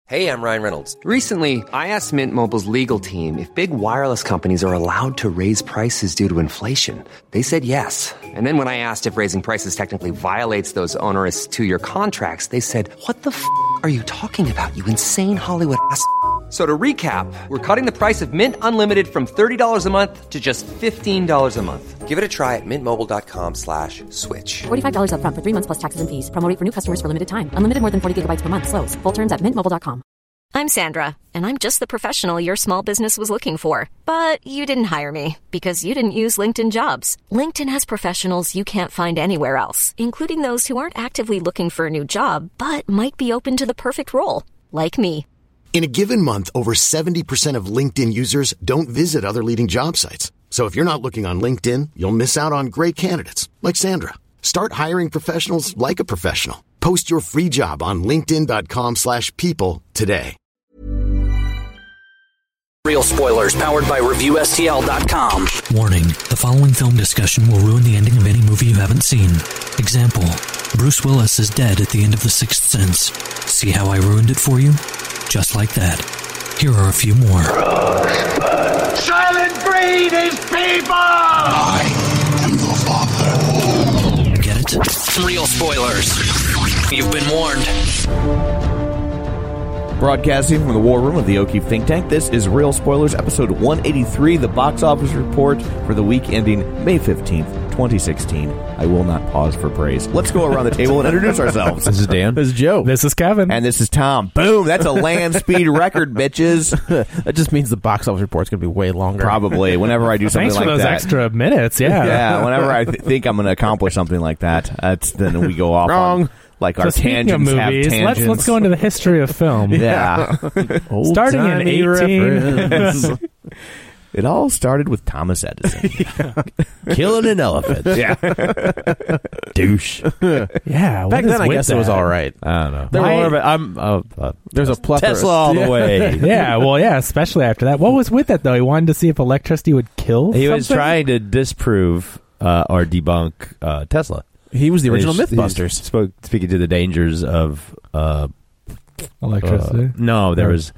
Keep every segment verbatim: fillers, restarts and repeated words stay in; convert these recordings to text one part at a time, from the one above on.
Hey, I'm Ryan Reynolds. Recently, I asked Mint Mobile's legal team if big wireless companies are allowed to raise prices due to inflation. They said yes. And then when I asked if raising prices technically violates those onerous two-year contracts, they said, what the f*** are you talking about, you insane Hollywood ass f- So to recap, we're cutting the price of Mint Unlimited from thirty dollars a month to just fifteen dollars a month. Give it a try at mintmobile.com slash switch. forty-five dollars up front for three months plus taxes and fees. Promo rate for new customers for limited time. Unlimited more than forty gigabytes per month. Slows full terms at mint mobile dot com. I'm Sandra, and I'm just the professional your small business was looking for. But you didn't hire me because you didn't use LinkedIn Jobs. LinkedIn has professionals you can't find anywhere else, including those who aren't actively looking for a new job, but might be open to the perfect role, like me. In a given month, over seventy percent of LinkedIn users don't visit other leading job sites. So if you're not looking on LinkedIn, you'll miss out on great candidates like Sandra. Start hiring professionals like a professional. Post your free job on linkedin.com slash people today. Real spoilers powered by Review S T L dot com. Warning, the following film discussion will ruin the ending of any movie you haven't seen. Example, Bruce Willis is dead at the end of The Sixth Sense. See how I ruined it for you? Just like that. Here are a few more. Rosebud. Silent breed is people! I am the father. Get it? Real spoilers. You've been warned. Broadcasting from the war room of the O'Keefe Think Tank, this is Real Spoilers, episode one eighty-three, the box office report for the week ending May fifteenth, twenty sixteen. I will not pause for praise. Let's go around the table and introduce ourselves. This is Dan. This is Joe. This is Kevin. And this is Tom. Boom! That's a land speed record, bitches. That just means the box office report's going to be way longer. Probably. Whenever I do something Thanks like for those that. extra minutes, yeah. Yeah, whenever I th- think I'm going to accomplish something like that, that's, then we go off Wrong. on... Like so our speaking tangents of have movies, tangents. let's let's go into the history of film. Yeah, starting in eighteen. It all started with Thomas Edison yeah. killing an elephant. Yeah, douche. Yeah, back then I guess that? it was all right. I don't know. There Why, were, I'm. Uh, uh, there's a plethora. Tesla all the way. Yeah, well, yeah, especially after that. What was with that though? He wanted to see if electricity would kill. He something? was trying to disprove uh, or debunk uh, Tesla. He was the original He's, Mythbusters. He's spoke, speaking to the dangers of uh, electricity. Uh, no, there was.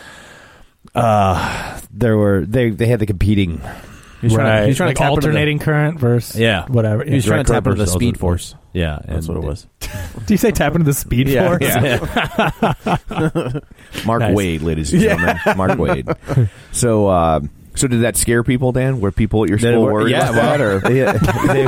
Uh, there were they they had the competing. He's trying, right. he's trying like to alternating the, current versus yeah whatever. He was yeah. trying to tap into the Speed Force. Yeah, that's what it was. Do you say tap into the Speed yeah, Force? Yeah. Mark Nice. Wade, ladies and gentlemen. Yeah. Mark Wade. So. Uh, So did that scare people, Dan? Were people at your school were, worried yeah, about well, that? Or? Yeah, they,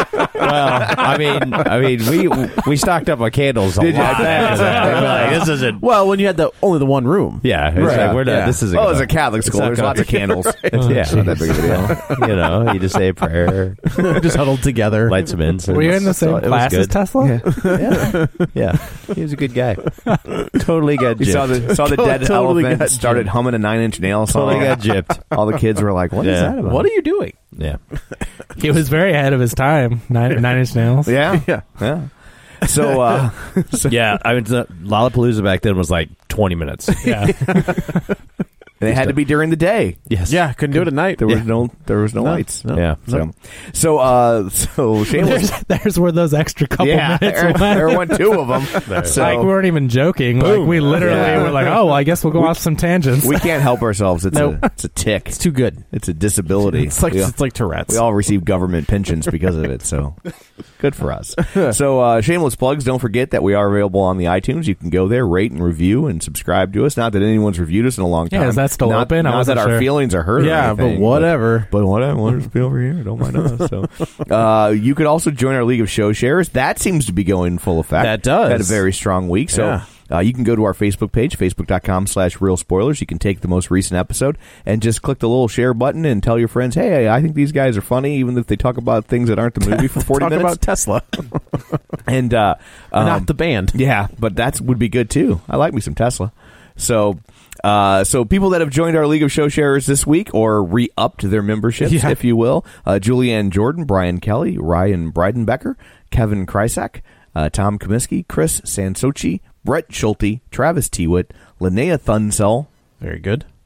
well, I mean, I mean, we we stocked up on candles a Did you? lot. Yeah. Like, this isn't. Well, when you had the only the one room. Yeah, it's right. like, we're not. Yeah. This isn't. Oh, it's a Catholic school. There's lots of candles. Right. It's, Yeah, it's not that big of a deal. You know, you just say a prayer, just huddled together, light some incense. Were you in the same So, class as Tesla? Yeah. yeah, yeah. He was a good guy. Totally got. You gypped. saw the saw the dead Totally elephant got started gypped. humming a Nine Inch Nails song. Totally got gypped. All the kids were like, "What Yeah. is that about? What are you doing?" Yeah, He was very ahead of his time. Nine, nine Inch Nails. Yeah, Yeah. yeah. So, uh, so yeah. I mean, the- Lollapalooza back then was like twenty minutes. Yeah. they had to be during the day. Yes. Yeah, couldn't do it at night. There was Yeah. no, there was no, No, lights. no, Yeah. So, so, uh, so shameless. There's, there's where those extra couple Yeah, minutes there, went. there went two of them. So, Like, we weren't even joking. Boom. Like, we literally Yeah. were like, oh, well, I guess we'll go We- off some tangents. we can't help ourselves. It's Nope. a, it's a tick. It's too good. It's a disability. It's like we, it's like Tourette's. we all receive government pensions because of it. So good for us. So uh, shameless plugs. Don't forget that we are available on the iTunes. You can go there, rate and review, and subscribe to us. Not that anyone's reviewed us in a long time. Yeah, is that still not, open? I Not wasn't that our sure. feelings are hurt. or Yeah, anything, but whatever. But, but whatever. We'll just be over here. Don't mind us. So uh, you could also join our League of Show Shares. That seems to be going in full effect. That does. Had a very strong week. So. Yeah. Uh, you can go to our Facebook page, facebook.com slash real spoilers. You can take the most recent episode and just click the little share button and tell your friends, hey, I think these guys are funny, even if they talk about things that aren't the movie for forty Talk minutes. about Tesla. and uh, um, Not the band. Yeah, but that would be good too. I like me some Tesla. So, uh, so people that have joined our League of Show Sharers this week or re-upped their memberships, Yeah. if you will, uh, Julianne Jordan, Brian Kelly, Ryan Breidenbecker, Kevin Krysak, uh, Tom Comiskey, Chris Sansochi, Brett Schulte, Travis Tewitt, Linnea Thunsell, Very good.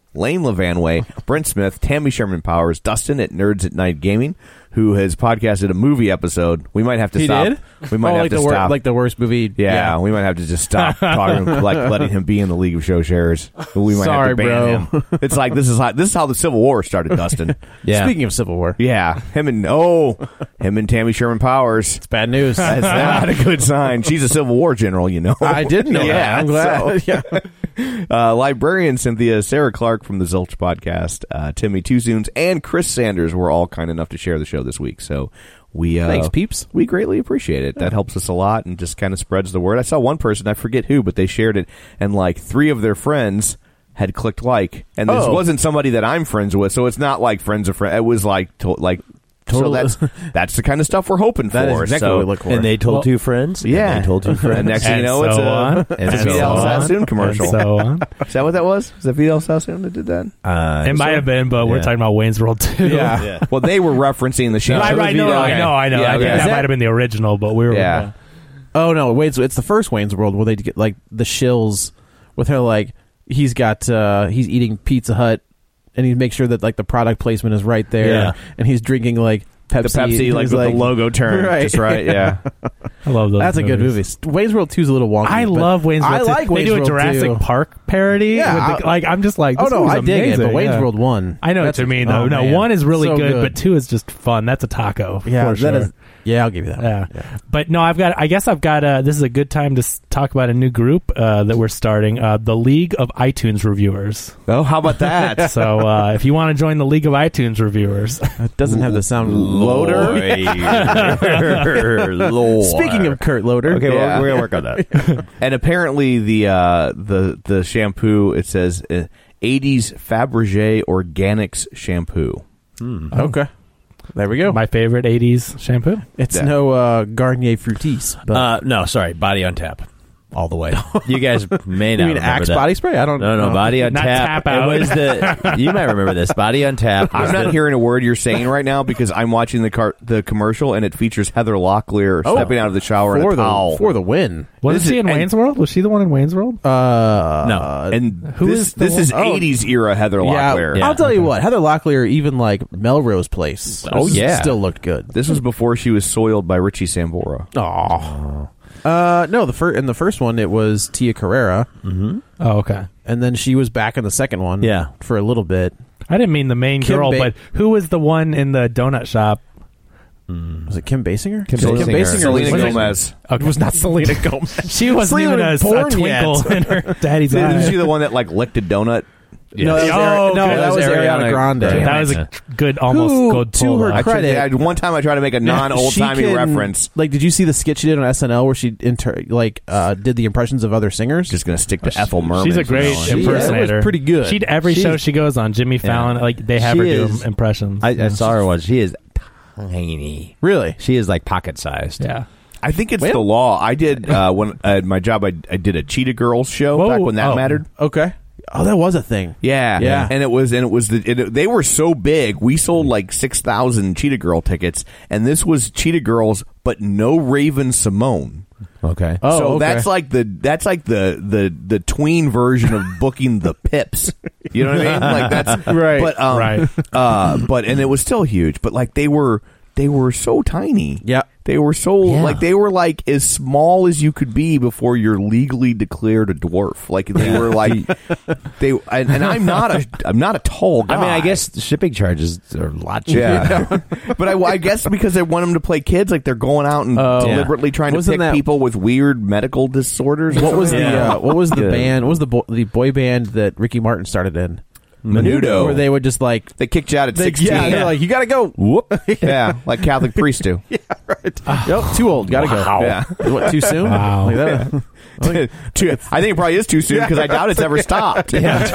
Lane Levanway, Brent Smith, Tammy Sherman Powers, Dustin at Nerds at Night Gaming, who has podcasted a movie episode. We might have to he stop. Did? We might oh, have like to the stop. Wor- like the worst movie. Yeah, yeah, we might have to just stop talking, like letting him be in the League of Show Sharers. We might Sorry, have to ban bro. him. It's like this is how this is how the Civil War started, Dustin. yeah. Speaking of Civil War, yeah, him and oh, him and Tammy Sherman Powers. It's bad news. That's not a good sign. She's a Civil War general, you know. I didn't know. Yeah, that. I'm glad. So, yeah. uh, librarian Cynthia, Sarah Clark from the Zilch podcast, uh, Timmy Tuzoons, and Chris Sanders were all kind enough to share the show this week. So we uh, thanks, peeps. We greatly appreciate it. That helps us a lot and just kind of spreads the word. I saw one person, I forget who, but they shared it, and like three of their friends had clicked like, and this Oh. wasn't somebody that I'm friends with, so it's not like friends of friends. It was like to, like. Total- So that's that's the kind of stuff we're hoping That is for. exactly so, what we look for. And they told Well, two friends. yeah, And they told two friends. And next thing you And know, it's so a, on. it's And a so Fidel on. Sassoon commercial. And so on. Is that what that was? Was that Fidel Sassoon that did that? Uh, It might have been, but we're Yeah. talking about Wayne's World too. Yeah. Yeah. Well, they were referencing the show. Right, right. No, no, I know, I know. Yeah, I think okay. that might have been the original, but we were. Yeah. Oh no, Wayne's. It's the first Wayne's World where they get like the shills with her. Like he's got, uh he's eating Pizza Hut, and he makes sure that like the product placement is right there. Yeah. And he's drinking like Pepsi. The Pepsi, like He's with the logo turned, right. just right. Yeah. I love those. That's a good movie. Wayne's World two is a little wonky. I but love Wayne's World. I two. like They Wayne's do a World Jurassic two. Park parody. Yeah, with the, like I'm just like, Oh this no, was I dig it. amazing. But Wayne's yeah. World one. I know That's what you a- mean, though. oh, no, man. one is really So good, but two is just fun. That's a taco. yeah, for that sure. is. Yeah, I'll give you that. Yeah. One. yeah. But no, I've got. I guess I've got. Uh, this is a good time to s- talk about a new group uh, that we're starting, uh, the League of iTunes Reviewers. Oh, how about that? So uh, if you want to join the League of iTunes Reviewers, It doesn't have the sound Loader. Lord. Speaking of Kurt Loader, Okay, Yeah. well, we're gonna work on that. And apparently the uh, the the shampoo, it says uh, eighties Fabergé Organics shampoo. okay, there we go. my favorite eighties shampoo. It's Yeah. no uh, Garnier Fructis, but Uh, no, sorry, Body on Tap, all the way. You guys may not you mean remember Axe that. body spray? I don't No, no, know. Body on Not Tap. Tap Out. It was the. You might remember this. Body on Tap. was I'm not the- hearing a word you're saying right now because I'm watching the car- the commercial and it features Heather Locklear Oh. stepping out of the shower in for a the towel. for the win. Wasn't This she is- in and- Wayne's World? Was she the one in Wayne's World? Uh, No. and Who this is the this one- is oh. eighties era Heather yeah, Locklear. Yeah. I'll tell you what. Heather Locklear, even like Melrose Place. Oh, yeah. still looked good. This was before she was soiled by Richie Sambora. Oh, uh, no. The first in the first one, it was Tia Carrera, Oh, okay. and then she was back in the second one. Yeah. for a little bit. I didn't mean the main Kim girl, Ba- but who was the one in the donut shop? Was it Kim Basinger? Kim Kim Basinger. Basinger. Selena was- Gomez. Okay. It was not Selena Gomez. She wasn't Selena even a, in a porn twinkle yet. in her daddy's Isn't eye. she the one that like licked a donut? No, that was, Oh, Ari- no, good. that was Ariana Grande. Grande. That was a good, almost Who, good to pull. her though. I tried, credit- I, one time I tried to make a non old She timey can- reference. Like, did you see the skit she did on S N L where she inter- like uh, did the impressions of other singers? Just gonna stick to Ethel Merman. She's a from great now on. She- impersonator. that was pretty good. She every She's- show she goes on, Jimmy Fallon, like they have She her is- do impressions. I, I saw her once. She is tiny. Really? She is like pocket sized. yeah. I think it's Well- the law. I did uh, when at my job. I, I did a Cheetah Girls show Whoa. back when that Oh. mattered. Okay. Oh, that was a thing. Yeah, Yeah. and it was, and it was the. It, they were so big. We sold like six thousand Cheetah Girl tickets, and this was Cheetah Girls, but no Raven Simone. Okay. Oh, so okay. that's like the that's like the the the tween version of booking the Pips. You know what I mean? Like that's Right. But um, Right. Uh, but and it was still huge. But like they were they were so tiny. Yeah. They were so Yeah. like they were like as small as you could be before you're legally declared a dwarf. Like they were like they and, and I'm not a I'm not a tall guy. I mean, I guess the shipping charges are a lot cheaper. Yeah, but I, I guess because they want them to play kids, like they're going out and Oh. deliberately trying to Wasn't pick that- people with weird medical disorders. or What was something. the uh, what was the Yeah. band? What was the bo- the boy band that Ricky Martin started in? Menudo. Where they would just like They kicked you out at they, sixteen. yeah, they're like you gotta go. Whoop. yeah, like Catholic priests do. Right. Nope, too old. Gotta Wow. go. Yeah. What, too soon? Wow. Like that. Too- I think it probably is too soon because I doubt it's ever stopped.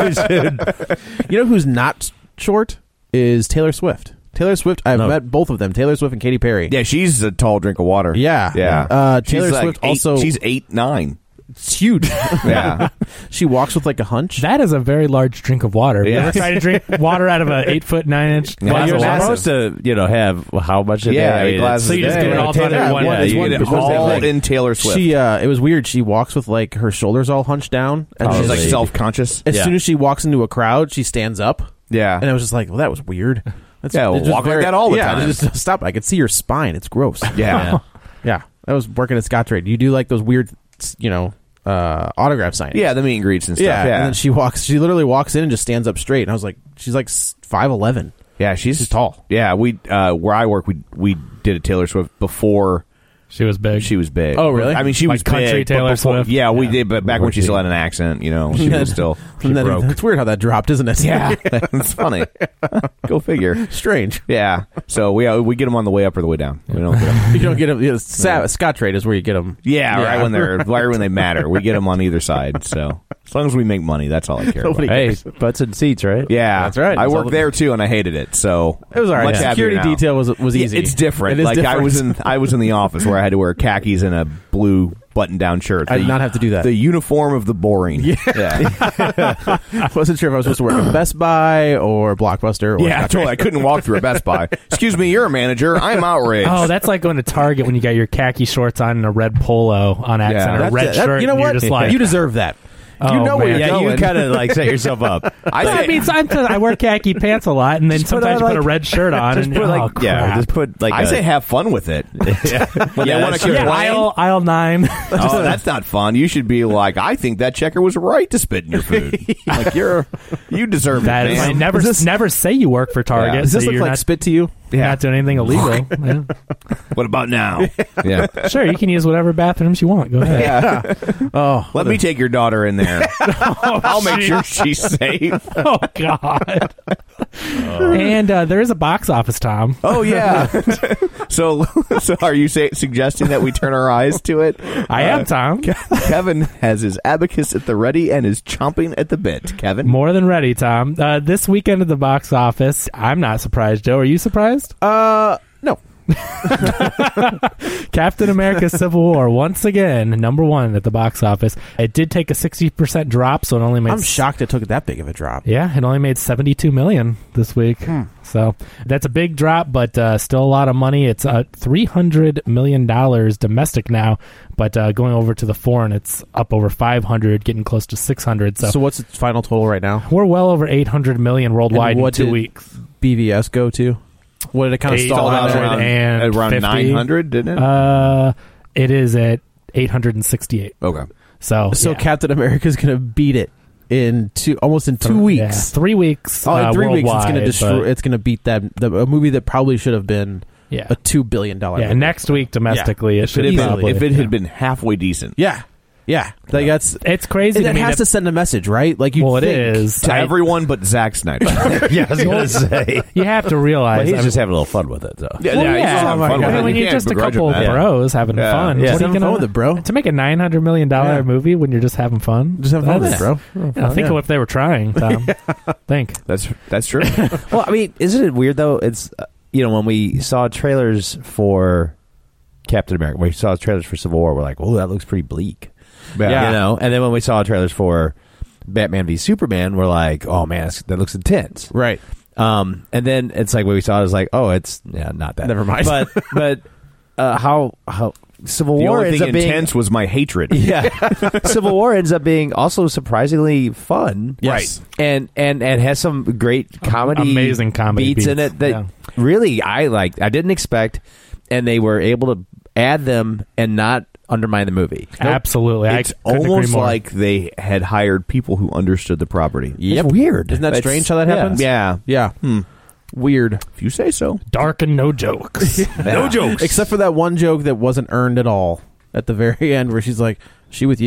You know who's not short is Taylor Swift. Taylor Swift. I've No. met both of them. Taylor Swift and Katy Perry. Yeah, she's a tall drink of water. Yeah. Yeah. Uh, Taylor She's like Swift eight- also. She's eight nine. It's huge. Yeah. She walks with like a hunch. That is a very large drink of water. You Yeah. ever try to drink water out of an eight foot nine inch Yeah, glass You're of water? supposed to, you know, have how much a Yeah, day? I eight mean, glasses So a you just day. do it all Taylor- under yeah, one yeah, day. you One get it before all that. in Taylor Swift. She, uh, it was weird. She walks with like her shoulders all hunched down, and She's she's like like, self-conscious. as Yeah. soon as she walks into a crowd, she stands up. Yeah. And I was just like, well, that was weird. That's, Yeah, well, it's just walk like that all the yeah, time. Just stop. I could see your spine. It's gross. Yeah. Yeah. I was working at Scottrade. You do like those weird, you know, uh, autograph signings. Yeah, the meet and greets and stuff. Yeah. Yeah. And then she walks, she literally walks in and just stands up straight. And I was like, she's like five eleven. Yeah, she's, She's tall. Yeah, we uh, where I work, we we did a Taylor Swift before She was big. she was big. Oh, really? I mean, she Like was country big, but Taylor before- Swift? Yeah, we Yeah. did, but back when she still had an accent, you know, she was still she And then, broke. it's weird how that dropped, isn't it? Yeah, it's funny. Go figure. Strange. Yeah. So we uh, we get them on the way up or the way down. We don't get 'em. You don't get them. Yeah, Sa- Scottrade is where you get them. Yeah, right when they're right when they matter. We get them on either side. So as long as we make money, that's all I care Nobody about. Hey, cares. butts and seats, right? Yeah, That's right. I That's all worked the- there too, and I hated it. So It was all right. much The happier security now. detail was was Yeah, easy. it's different. It is like different. I was in I was in the office where I had to wear khakis and a blue button-down shirt. I did The- not have to do that. The uniform of the boring. Yeah, yeah. Wasn't sure if I was supposed to work at Best Buy or Blockbuster. Or Yeah, totally. I couldn't walk through a Best Buy. Excuse me, you're a manager. I'm outraged. Oh, that's like going to Target when you got your khaki shorts on and a red polo on accent, Yeah. or a That's red it. That- shirt. you know and what? You're just like, You deserve that. oh, you know where man. you're Yeah, you going. kind of like set yourself up. I, I think- mean, sometimes I wear khaki pants a lot, and then Just put sometimes on, you put a like- red shirt on, Just and put oh, like, yeah, crap. just put like. I a, say have fun with it. When Yeah, they want that's to yeah, complain, aisle aisle nine. oh, that's not fun. You should be like, I think that checker was right to spit in your food. Like you're, you deserve That it, is, man. I never never say you work for Target. Yeah. Does this so look you're like not, spit to you? you're not doing anything illegal. Yeah. What about now? Yeah. Sure, you can use whatever bathrooms you want. Go ahead. Yeah. Oh, Let me take your daughter in there. I'll make sure she's safe. Oh God. And uh, there is a box office, Tom. Oh yeah. so, so are you say, suggesting that we turn our eyes to it? I am, Tom. Kevin has his abacus at the ready and is chomping at the bit. Kevin, More than ready, Tom. Uh, this weekend at the box office, I'm not surprised. Joe, are you surprised? Uh, no. Captain America Civil War, once again, number one at the box office. It did take a sixty percent drop, so it only made... I'm shocked it took that big of a drop. Yeah, it only made seventy-two million dollars this week. Hmm. So that's a big drop, but uh, still a lot of money. It's uh, three hundred million dollars domestic now, but uh, going over to the foreign, it's up over five hundred, getting close to six hundred. So, So what's its final total right now? we're well over eight hundred million worldwide And in what two did weeks. B V S go to? What did it kind of Eight stall out hundred around? and around fifty. nine hundred, didn't it? Uh, it is at eight hundred sixty-eight. okay. So, So yeah. Captain America's going to beat it in two, almost in two Yeah, weeks. three weeks. Oh, in uh, three weeks, it's worldwide, going to destroy. but- It's going to beat that the, a movie that probably should have been Yeah. a two billion dollar. Yeah, movie. next week domestically, it If should it, had been, probably. if it yeah. had been halfway decent Yeah, yeah. Like that's It's crazy. and to it me has that- to send a message, right? Like you. Well, it think. is. to I- everyone but Zack Snyder. yeah, I was gonna say. You have to realize. But he's I mean- just having a little fun with it, though. Yeah, Well, yeah, he's yeah, just having oh my fun God. with it. When You you're can't just a begrudge him couple that. bros having Yeah. fun, Yeah. what are Just you having gonna fun with it, bro. To make a nine hundred million dollar Yeah. movie when you're just having fun, Just have fun with it, That's- bro. You know, think Yeah. of if they were trying, Tom. Think. That's that's true. Well, I mean, isn't it weird though? It's uh, you know when we saw trailers for Captain America, when we saw trailers for Civil War, we're like, "Oh, that looks pretty bleak." Yeah. You know, and then when we saw trailers for Batman v Superman, we're like, "Oh man, that's, that looks intense." Right. Um, and then it's like when we saw it, it's like, "Oh, it's yeah, not that." Never mind. But but uh, how how Civil The War only ends thing up being intense was my hatred. yeah, Civil War ends up being also surprisingly fun, Yes. right? And and and has some great comedy, Amazing comedy beats, in beats, it that yeah. really I like. I didn't expect, and they were able to add them and not undermine the movie. Absolutely, It's I couldn't agree almost more. like they had hired people who understood the property. It's weird. Isn't that It's- strange how that yeah. happens? Yeah. Yeah. Hmm. Weird. If you say so. dark and no jokes. No jokes. Except for that one joke that wasn't earned at all at the very end, where she's like, "She with you?"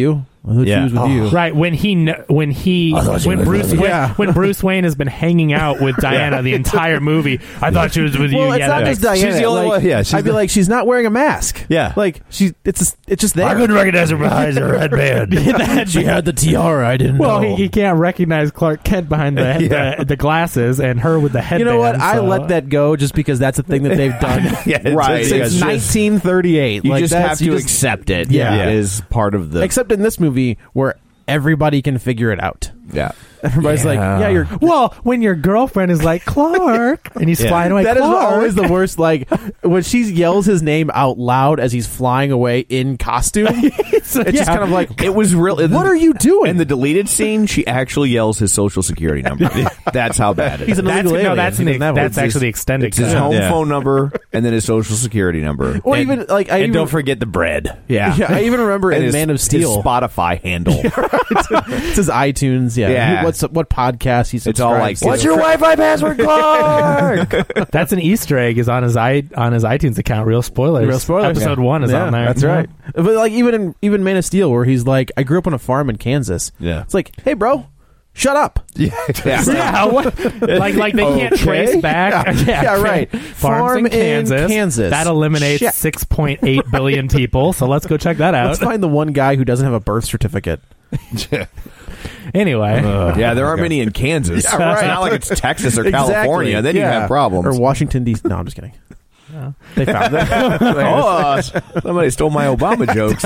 I thought Yeah. she was with Oh. you. Right when he kn- when he thought she when was Bruce with you. Wayne, Yeah. when Bruce Wayne has been hanging out with Diana the entire movie. I thought she was with you. Well, it's yeah, not that just makes- Diana. She's the only like, one- yeah, she's I'd be the- like, she's not wearing a mask. Yeah. like she. It's just, it's just there. I couldn't recognize her behind her headband. She had the tiara. I didn't Well, know. he, he can't recognize Clark Kent behind the, Yeah. the the glasses and her with the you headband. know what? I so- let that go just because that's a thing that they've done. Yeah, it's- Right. it's- Since it's just- nineteen thirty-eight. You like, just that's- have you to just- accept it. Yeah. It is part of the. Except in this movie where everybody can figure it out. yeah. Everybody's like, yeah, you're. Well, when your girlfriend is like Clark and he's Yeah. flying away, That is Clark. always the worst. Like when she yells his name out loud as he's flying away in costume. It's yeah. just kind of like, It was real. what are you doing? In the deleted scene, she actually yells his social security number. That's how bad it is. He's an That's, illegal no, alien. that's He an, doesn't have that's one. actually the extended It's his cut. home Yeah. phone number and then his social security number. Or and, even like I and even, don't forget the bread. yeah, Yeah, I even remember And in his, Man of his Steel. Spotify handle. It's his iTunes. Yeah. Yeah. Who- What's what podcast he It's all like, subscribes to. What's your Wi-Fi password, Clark? That's an Easter egg. Is on his i on his iTunes account. Real spoilers. Real spoilers. Episode Yeah. one is Yeah, on there. That's Yeah. right. But like even in even Man of Steel, where he's like, I grew up on a farm in Kansas. Yeah. It's like, hey, bro, shut up. yeah. Yeah, what? like like they can't Okay. trace back. Yeah, yeah, right. Farms Farm in in Kansas. Kansas. That eliminates Check. six point eight billion people. So let's go check that out. Let's find the one guy who doesn't have a birth certificate. Anyway, yeah, there aren't many in Kansas. Yeah, right. It's not like it's Texas or Exactly. California. Then you Yeah. have problems. Or Washington D C. No, I'm just kidding. They found it. oh, uh, somebody stole my Obama jokes.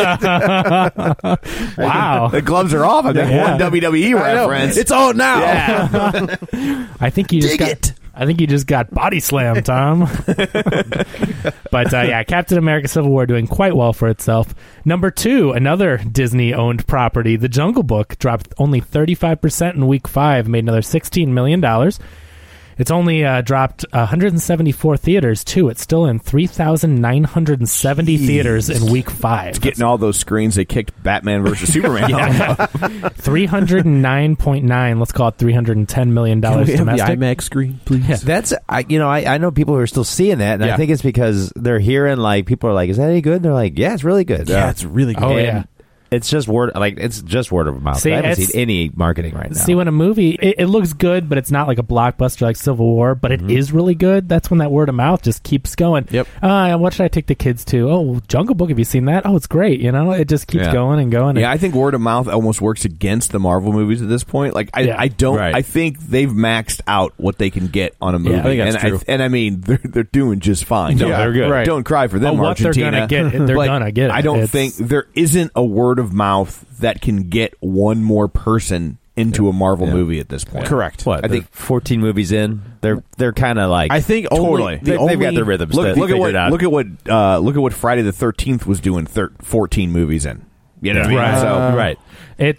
wow. The gloves are off. I got Yeah. one W W E I know. reference. It's on now. Yeah. I think you just Dig got. it. I think you just got body slammed, Tom. But uh, yeah, Captain America: Civil War doing quite well for itself. Number two, another Disney-owned property, The Jungle Book, dropped only thirty-five percent in week five, made another sixteen million dollars. It's only uh, dropped one hundred seventy-four theaters, too. It's still in three thousand nine hundred seventy theaters in week five. Getting all those screens they kicked Batman versus Superman. three hundred nine point nine, let's call it three hundred ten million dollars Can we have domestic. the IMAX screen, please? Yeah. That's I you know I, I know people who are still seeing that, and Yeah. I think it's because they're hearing like people are like, "Is that any good?" And they're like, "Yeah, it's really good." Yeah, Uh, it's really good. Oh, and yeah. It's just word like it's just word of mouth. See, I haven't it's- seen any marketing right now. See, when a movie, it, it looks good, but it's not like a blockbuster like Civil War, but it is really good. That's when that word of mouth just keeps going. Yep. Uh, what should I take the kids to? Oh, Jungle Book. Have you seen that? Oh, it's great. You know, it just keeps Yeah. going and going. Yeah, I think word of mouth almost works against the Marvel movies at this point. Like, I, Yeah. I don't. Right. I think they've maxed out what they can get on a movie, I think that's and true. I, and I mean, they're they're doing just fine. No, Don't- they're good. Right. Don't cry for them, Oh, what they're Argentina. gonna get, they're But gonna get it. I don't It's- think there isn't a word of mouth that can get one more person into a Marvel Yeah. movie at this point. Correct. what I I think- think fourteen movies in, they're they're kind of like I think only, Totally. the they, only they've got their rhythms. Look, to look at figure what it out. look at what uh, look at what Friday the thirteenth was doing. Thir- fourteen movies in. You know what I mean? Right. So Uh, right. it.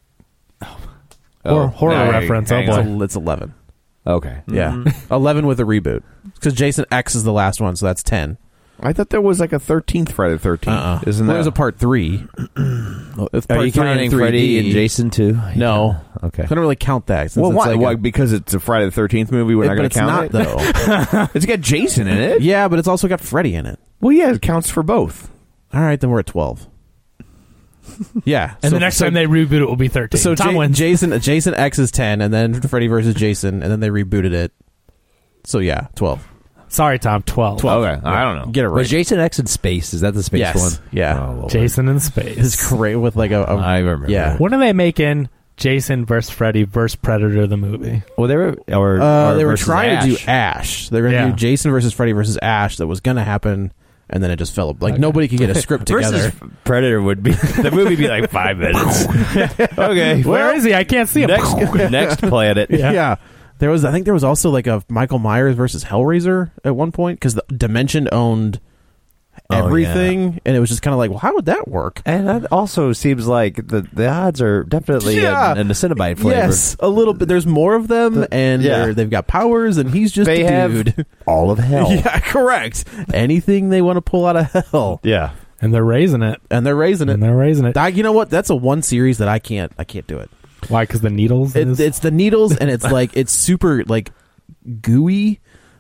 Oh, Hor- horror hang- reference. Oh hang boy. on. It's, it's eleven. Okay. Yeah, eleven with a reboot because Jason X is the last one, so that's ten. I thought there was like a thirteenth Friday the thirteenth. Uh-uh. Isn't well, that there's a part three? It's Are part you three counting in three D. Freddy and Jason too? No. Okay. I don't really count that. Since Well, it's why? like why? a- Because it's a Friday the thirteenth movie. We're it- not but going it's to count not it. though. It's got Jason in it. Yeah, but it's also got Freddy in it. Well, yeah, it counts for both. All right, then we're at twelve. Yeah, And so- the next so- time they reboot it will be thirteen. So Tom Ja- wins. Jason Jason X is ten, and then Freddy versus Jason, and then they rebooted it. So yeah, twelve. Sorry, Tom. Twelve. Okay, I don't know. Get it right. Was Jason X in space? Is that the space Yes. one? Yeah. Oh, Lord. Jason in space. It's great with like a. a I remember. Yeah. When are they making Jason versus Freddy versus Predator the movie? Well, they were or, Uh, or they were versus trying Ash. to do Ash. They were going to Yeah. do Jason versus Freddy versus Ash. That was going to happen, and then it just fell. Like nobody could get a script together. Versus Predator would be the movie would be like five minutes. Okay, Where is he? I can't see him. next next planet? Yeah. yeah. There was, I think, there was also like a Michael Myers versus Hellraiser at one point because the Dimension owned Oh, everything, and it was just kind of like, well, how would that work? And that also seems like the the odds are definitely Yeah. in, in the Cinnabite flavor. Yes, a little bit. There's more of them, and yeah. they're they've got powers, and he's just They a have dude. all of hell. Yeah, correct. Anything they want to pull out of hell, Yeah. And they're raising it. and they're raising it. And they're raising it. I, you know what? That's a one series that I can't. I can't do it. Why? Because the needles. It, is- it's the needles, and it's like it's super like gooey.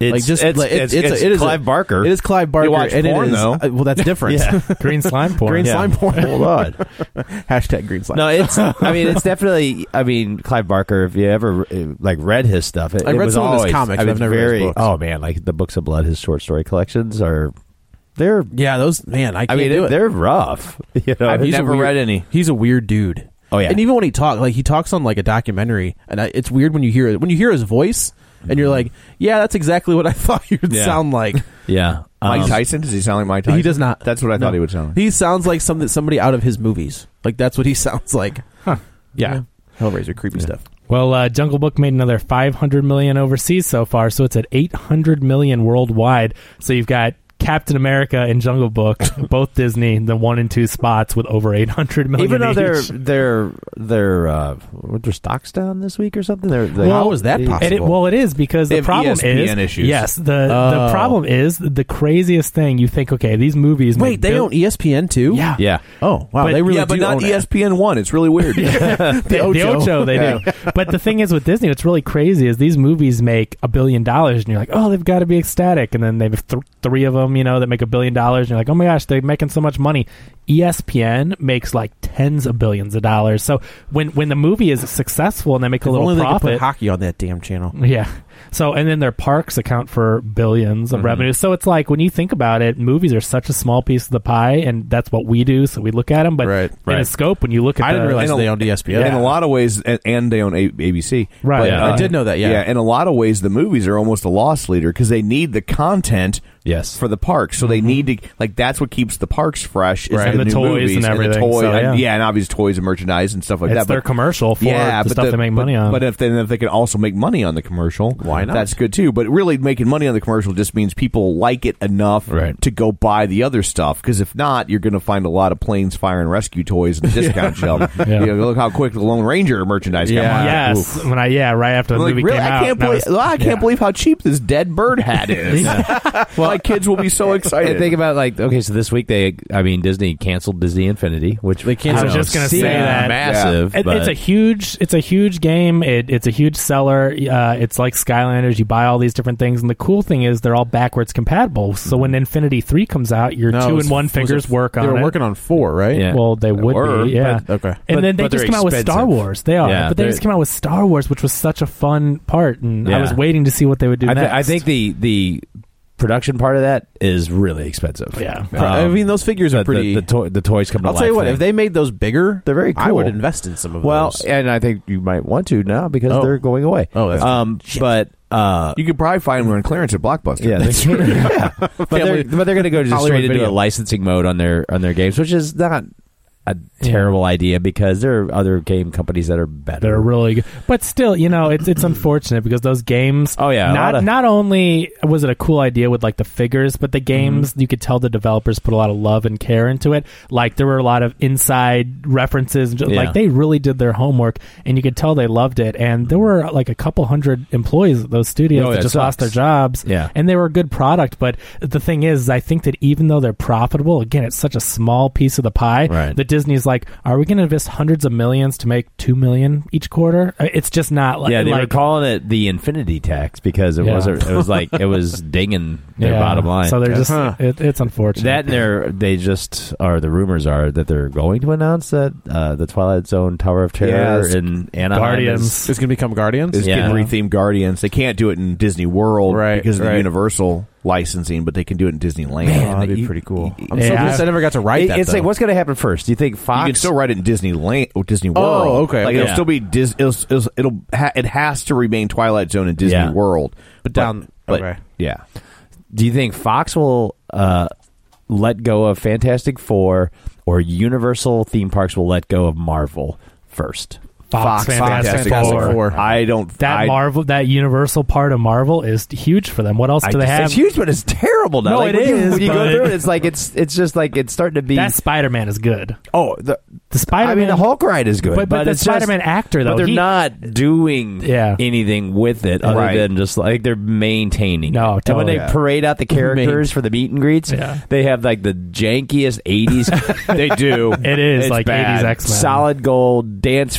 It's, like just it's, like, it's, it's, it's a, it is Clive a, Barker. It is Clive Barker. You watch and porn, it is, though. uh, well, that's different. Yeah. Green slime porn. Green Yeah. slime porn. Hold on. Hashtag green slime. No, it's. I mean, it's definitely. I mean, Clive Barker. If you ever uh, like read his stuff, it, I it read was some of his always, comics, I but mean, I've never read his very. books. Oh man, like the Books of Blood, his short story collections are. They're. Yeah, those man. I can't I mean, do they're, it. they're rough. You know, I've He's a never weird- read any. He's a weird dude. Oh yeah, and even when he talks, like he talks on like a documentary, and I, it's weird when you hear it. When you hear his voice, and you're like, "Yeah, that's exactly what I thought he would Yeah. sound like." yeah. Mike Um, Tyson? Does he sound like Mike Tyson? He does not. That's what I No. thought he would sound like. He sounds like something somebody out of his movies. Like that's what he sounds like. Huh. Yeah, Hellraiser, creepy stuff. Well, uh, Jungle Book made another five hundred million overseas so far, so it's at eight hundred million worldwide. So you've got Captain America and Jungle Book, both Disney, the one and two spots with over eight hundred million. Even though they're each. they're they're uh, what, their stocks down this week or something. They're, they, How is that they- possible? And it, well, it is because They the have problem E S P N is issues. yes. The Oh. the problem is the craziest thing. You think, okay, these movies. Wait, make they bil- own E S P N too? Yeah, Yeah. Oh, wow. But- they really yeah, but do not own E S P N one. It's really weird. the, the Ocho. Ocho, they Yeah. do. But the thing is with Disney, what's really crazy is these movies make a billion dollars, and you're like, oh, they've got to be ecstatic. And then they have th- three of them, you know, that make a billion dollars, and you're like, oh my gosh, they're making so much money. E S P N makes like tens of billions of dollars. So when when the movie is successful and they make a If little only they could profit, put hockey on that damn channel. yeah. So, and then their parks account for billions of Mm-hmm. revenue. So it's like when you think about it, movies are such a small piece of the pie, and that's what we do. So we look at them, but Right, in right. a scope, when you look at I the, didn't realize in a- they owned E S P N. In a lot of ways, and, and they own A- ABC. Right. But, Yeah. I did know that, yeah. Yeah, in a lot of ways, the movies are almost a loss leader because they need the content Yes. for the parks. So they need to, like, that's what keeps the parks fresh. Is Right. the And the new toys movies and the everything, toy- so, and- yeah. and obviously toys and merchandise and stuff like it's that. their But- commercial for yeah, the but stuff the- they make but, money on. But if they, if they can also make money on the commercial, Why not? That's good too. But really, making money on the commercial just means people like it enough Right. to go buy the other stuff. Because if not, you're going to find a lot of planes, fire, and rescue toys in the discount shelf. Yeah. You know, look how quick the Lone Ranger merchandise came out. yes, Oof. when I yeah, right after the I'm like, movie really? came I out, can't and I believe was- I can't yeah. believe how cheap this dead bird hat is. Well, my kids will be so excited. And think about like okay, so this week they, I mean, Disney canceled Disney Infinity, which They canceled- I was just gonna seemed say that. massive. It, but it's a huge, it's a huge game. It, it's a huge seller. Uh, it's like Skylanders. You buy all these different things, and the cool thing is they're all backwards compatible. So when Infinity Three comes out, your No, two it was- and one was fingers it- work on They were it. working on four, right? Yeah. Well, they would were, be, yeah. but- okay. And But- then they but just they're came out with Star expensive. Wars. They are, Yeah, but they they're- just came out with Star Wars, which was such a fun part, and I Yeah. was waiting to see what they would do I, th- next. I think the the production part of that is really expensive. Yeah. I mean, those figures are the, pretty. The, the, toy, the toys come to I'll life. tell you what, thing. if they made those bigger, They're very I would cool. invest in some of well, those. and I think you might want to now because Oh. they're going away. Oh, that's um, but uh, you could probably find them on clearance at Blockbuster. yeah, they, yeah. but they're but they're going to go just Hollywood straight into Video. a licensing mode on their on their games, which is not a terrible idea because there are other game companies that are better. They're really good, but still, you know, it's it's unfortunate because those games. Oh, yeah, a lot not of- not only was it a cool idea with like the figures, but the games you could tell the developers put a lot of love and care into it. Like there were a lot of inside references, just, Yeah. like they really did their homework, and you could tell they loved it. And there were like a couple hundred employees at those studios Oh, that yeah, just it lost their sucks. jobs. Yeah. and they were a good product. But the thing is, I think that even though they're profitable, again, it's such a small piece of the pie. Right. That Disney's like, are we going to invest hundreds of millions to make two million each quarter? Uh, It's just not like yeah, they were like, calling it the infinity tax because it Yeah. was it was like it was dinging their yeah. bottom line. So they're just Huh. it, it's unfortunate. that and they're they just are the rumors are that they're going to announce that uh, the Twilight Zone Tower of Terror Yes. in Anaheim Guardians. is- It's going to become Guardians? It's Yeah. getting rethemed Guardians. They can't do it in Disney World Right, because of right. the Universal licensing, but they can do it in Disneyland. Oh, that'd be you- pretty cool. you- I'm so Yeah. pissed I never got to write It- that. it's though. like what's going to happen first? Do you think Fox? You can still write it in Disneyland, or Disney World. Oh, okay, Like okay. it'll Yeah. still be Dis. It'll, it'll, it'll ha- it has to remain Twilight Zone in Disney Yeah. World, But down- But, okay. yeah, Do you think Fox will uh, let go of Fantastic Four, or Universal theme parks will let go of Marvel first? Fox, Fantastic, Fantastic Four. Four. I don't. That I, Marvel, that Universal part of Marvel is huge for them. What else do I they just- have? It's huge, but it's terrible now. No, like, it when you- is, When you go but- through it, it's like it's it's just like it's starting to be. That Spider-Man is good. oh, the The Spider-Man. I mean, the Hulk ride is good, But- but the it's just- Spider-Man actor, though, but they're he- not doing Yeah. anything with it other Right. than just like they're maintaining. No, it. And when totally. they parade out the characters for the meet and greets, Yeah. they have like the jankiest eighties. they do. It is It's like bad. eighties X-Men. Solid gold dance fever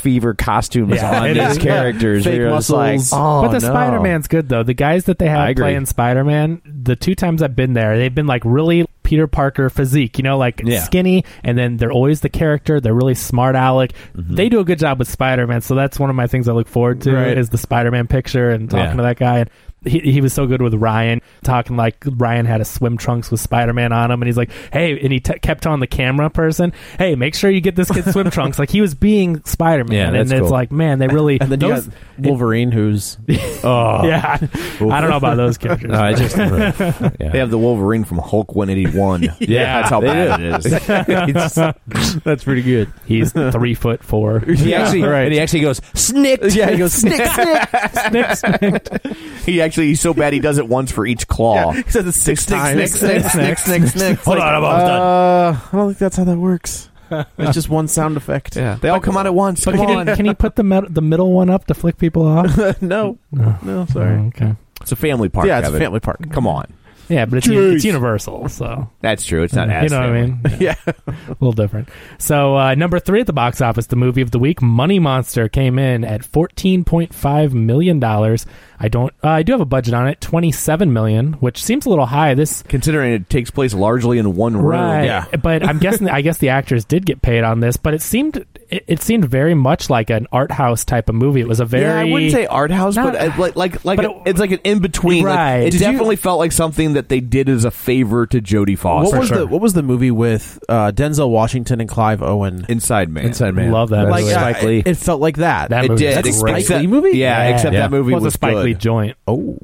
costumes Yeah, on it these is. characters. Fake You're just like, muscles. oh, but the no. Spider-Man's good though. The guys that they I have agree. playing Spider-Man, the two times I've been there, they've been like really Peter Parker physique, you know, like Yeah. skinny, and then they're always the character. They're really smart aleck. Mm-hmm. They do a good job with Spider-Man, so that's one of my things I look forward to Right. is the Spider-Man picture and talking Yeah. to that guy. And he, he was so good with Ryan, talking like Ryan had a swim trunks with Spider-Man on him, and he's like, hey, and he t- kept telling the camera person, hey, make sure you get this kid swim trunks. Like he was being Spider-Man, Yeah, and that's it's cool. like, man, they really. And then you those, got Wolverine, who's Oh, yeah, I don't know about those characters. No, I just yeah. They have the Wolverine from Hulk one eighty-one. Yeah, that's how they bad do. it is. that's pretty good. He's three foot four. He actually, right. and he actually goes snicked. Yeah, he goes snick, snick. Snick, snick. He actually he's so bad he does it once for each claw. He says it six times. Snick, snick, snick, snick. Hold on, I'm almost done. Uh, I don't think that's how that works. It's just one sound effect. Yeah, they all come out at once. But Come can on. you, can you put the med- the middle one up to flick people off? no, no, sorry. Oh, okay. It's a family park. Yeah, it's a Kevin. family park. Come on. Yeah, but it's, Jeez. it's universal, so That's true. It's not you as know family. what I mean. Yeah. A little different. So uh, number three at the box office, the movie of the week, Money Monster, came in at fourteen point five million dollars. I don't. Uh, I do have a budget on it, twenty-seven million dollars, which seems a little high. This Considering it takes place largely in one room. right, Yeah. but I'm guessing. I guess the actors did get paid on this, but it seemed it, it seemed very much like an art house type of movie. It was a very Yeah, I wouldn't say art house, Not- but uh, like like like but a- it- it's like an in between. Right. Like, it Did you- definitely felt like something that they did as a favor to Jodie Foster. What was sure. the What was the movie with uh, Denzel Washington and Clive Owen? Inside Man? Inside Man. Love that Like movie. uh, Spike Lee. it, it felt like that. That It movie did. was That's a great. Spike Lee movie? Yeah, Yeah. except Yeah. that movie Well, it's was a Spike good. Lee joint. Oh,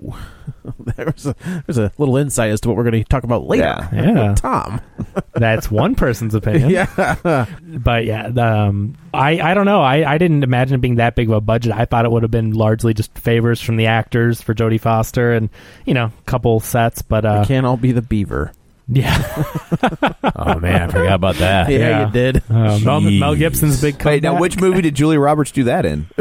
there was a there's a little insight as to what we're going to talk about later. Yeah. Yeah. Tom. That's one person's opinion. Yeah, But yeah, the, um, I I don't know. I, I didn't imagine it being that big of a budget. I thought it would have been largely just favors from the actors for Jodie Foster and you know a couple sets. But uh, we can't all be the beaver. yeah, Oh man, I forgot about that. Yeah, Yeah. you did. uh, Mel, Mel Gibson's big comeback. Wait, now which movie did Julia Roberts do that in?